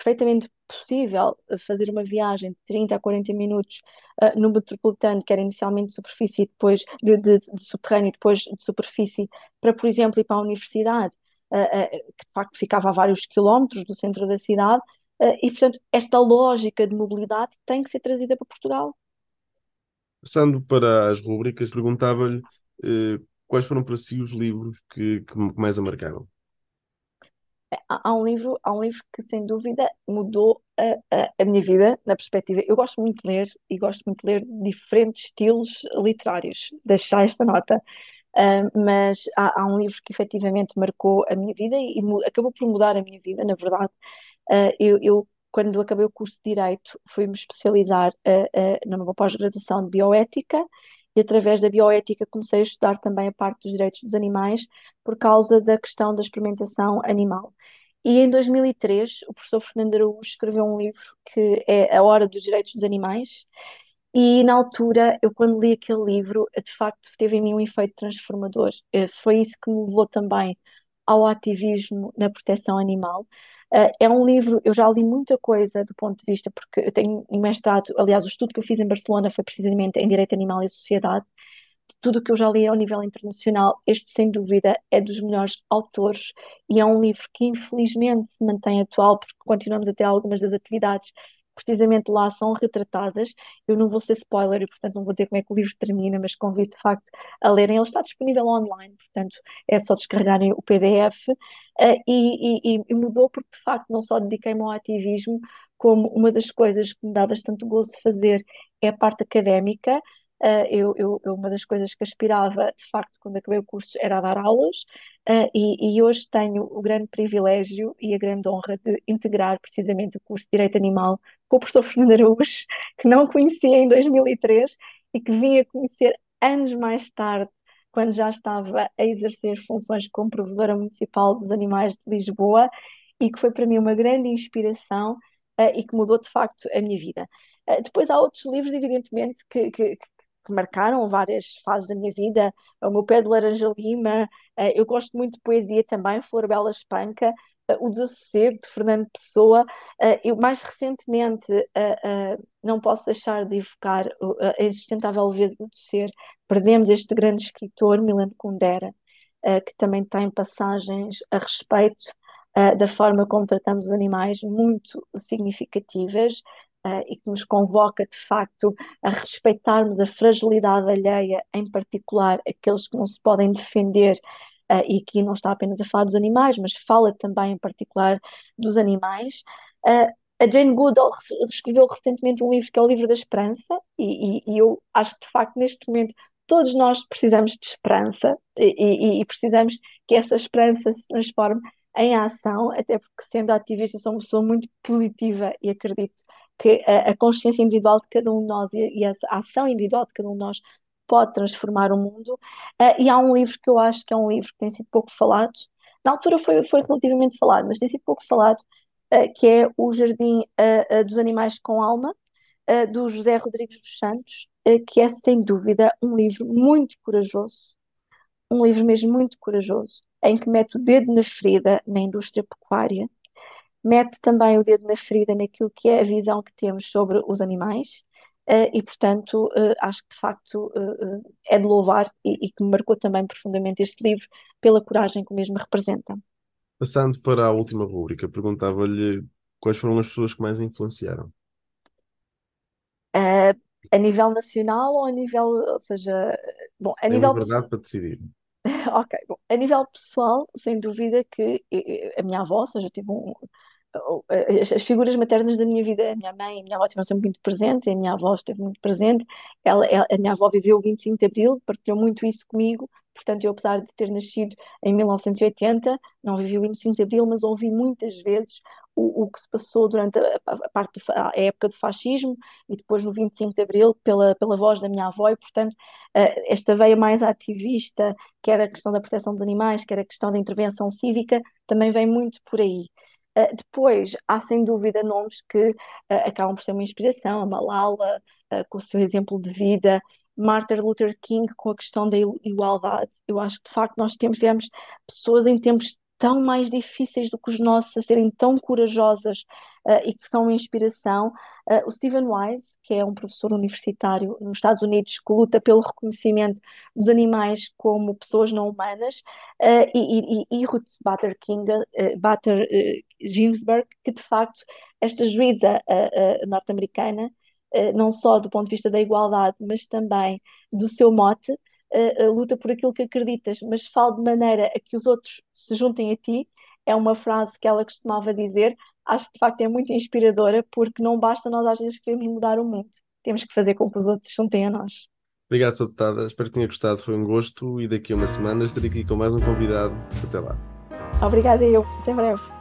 perfeitamente possível fazer uma viagem de 30 a 40 minutos no metropolitano, que era inicialmente de superfície, e depois de subterrâneo e depois de superfície, para, por exemplo, ir para a universidade, que de facto ficava a vários quilómetros do centro da cidade, e, portanto, esta lógica de mobilidade tem que ser trazida para Portugal. Passando para as rúbricas, perguntava-lhe quais foram para si os livros que mais a marcaram. Há um livro que, sem dúvida, mudou a minha vida na perspectiva. Eu gosto muito de ler e gosto muito de ler diferentes estilos literários, deixar esta nota. Mas há um livro que efetivamente marcou a minha vida e acabou por mudar a minha vida, na verdade. Quando acabei o curso de Direito, fui-me especializar numa pós-graduação de bioética e, através da bioética, comecei a estudar também a parte dos direitos dos animais por causa da questão da experimentação animal. E em 2003, o professor Fernando Araújo escreveu um livro que é A Hora dos Direitos dos Animais. E na altura, eu quando li aquele livro, de facto teve em mim um efeito transformador. Foi isso que me levou também ao ativismo na proteção animal. É um livro, eu já li muita coisa do ponto de vista, porque eu tenho um mestrado, aliás, o estudo que eu fiz em Barcelona foi precisamente em Direito Animal e Sociedade. De tudo o que eu já li ao nível internacional, este sem dúvida é dos melhores autores e é um livro que infelizmente se mantém atual porque continuamos a ter algumas das atividades que precisamente lá são retratadas. Eu não vou ser spoiler e portanto não vou dizer como é que o livro termina, mas convido de facto a lerem. Ele está disponível online, portanto é só descarregarem o PDF, e mudou porque de facto não só dediquei-me ao ativismo, como uma das coisas que me dá bastante gozo fazer é a parte académica. Uma das coisas que aspirava, de facto, quando acabei o curso, era a dar aulas, e hoje tenho o grande privilégio e a grande honra de integrar precisamente o curso de Direito Animal com o professor Fernando Araújo, que não conhecia em 2003 e que vim a conhecer anos mais tarde, quando já estava a exercer funções como provedora municipal dos animais de Lisboa, e que foi para mim uma grande inspiração, e que mudou de facto a minha vida. Depois há outros livros, evidentemente, que marcaram várias fases da minha vida. O meu pé de laranja lima, eu gosto muito de poesia também, Flor Bela Espanca, o Desassossego de Fernando Pessoa. Eu mais recentemente não posso deixar de evocar a insustentável leveza do ser. Perdemos este grande escritor, Milan Kundera, que também tem passagens a respeito da forma como tratamos os animais muito significativas, e que nos convoca, de facto, a respeitarmos a fragilidade alheia, em particular aqueles que não se podem defender. E aqui não está apenas a falar dos animais, mas fala também, em particular, dos animais. A Jane Goodall escreveu recentemente um livro que é o Livro da Esperança, e eu acho que, de facto, neste momento, todos nós precisamos de esperança e precisamos que essa esperança se transforme em ação, até porque, sendo ativista, sou uma pessoa muito positiva e acredito que a consciência individual de cada um de nós e a ação individual de cada um de nós pode transformar o mundo. E há um livro que eu acho que é um livro que tem sido pouco falado. Na altura foi relativamente falado, mas tem sido pouco falado, que é O Jardim dos Animais com Alma, do José Rodrigues dos Santos, que é sem dúvida um livro muito corajoso, um livro mesmo muito corajoso, em que mete o dedo na ferida na indústria pecuária, mete também o dedo na ferida naquilo que é a visão que temos sobre os animais, e, portanto, acho que de facto é de louvar e que me marcou também profundamente este livro pela coragem que o mesmo representa. Passando para a última rúbrica, perguntava-lhe quais foram as pessoas que mais a influenciaram. A nível nacional ou a nível, ou seja, bom, a Tem nível liberdade para decidir. ok, bom, a nível pessoal, sem dúvida que a minha avó, ou seja, as figuras maternas da minha vida, a minha mãe e a minha avó estiveram sempre muito presentes, e a minha avó esteve muito presente. A minha avó viveu o 25 de Abril, partilhou muito isso comigo, portanto, eu, apesar de ter nascido em 1980, não vivi o 25 de Abril, mas ouvi muitas vezes o que se passou durante a época do fascismo e depois no 25 de Abril pela voz da minha avó, e, portanto, esta veia mais ativista, quer a questão da proteção dos animais, quer a questão da intervenção cívica, também vem muito por aí. Depois, há sem dúvida nomes que acabam por ser uma inspiração, a Malala, com o seu exemplo de vida, Martin Luther King com a questão da igualdade. Eu acho que de facto nós tivemos pessoas em tempos tão mais difíceis do que os nossos, a serem tão corajosas e que são uma inspiração. O Stephen Wise, que é um professor universitário nos Estados Unidos, que luta pelo reconhecimento dos animais como pessoas não humanas, e Ruth Bader Ginsburg, que de facto esta juíza norte-americana, não só do ponto de vista da igualdade, mas também do seu mote, luta por aquilo que acreditas, mas fala de maneira a que os outros se juntem a ti. É uma frase que ela costumava dizer. Acho que de facto é muito inspiradora, porque não basta nós às vezes queremos mudar o mundo, temos que fazer com que os outros se juntem a nós. Obrigado, Sra. Deputada. Espero que tenha gostado. Foi um gosto e daqui a uma semana estarei aqui com mais um convidado. Até lá. Obrigada, eu. Até breve.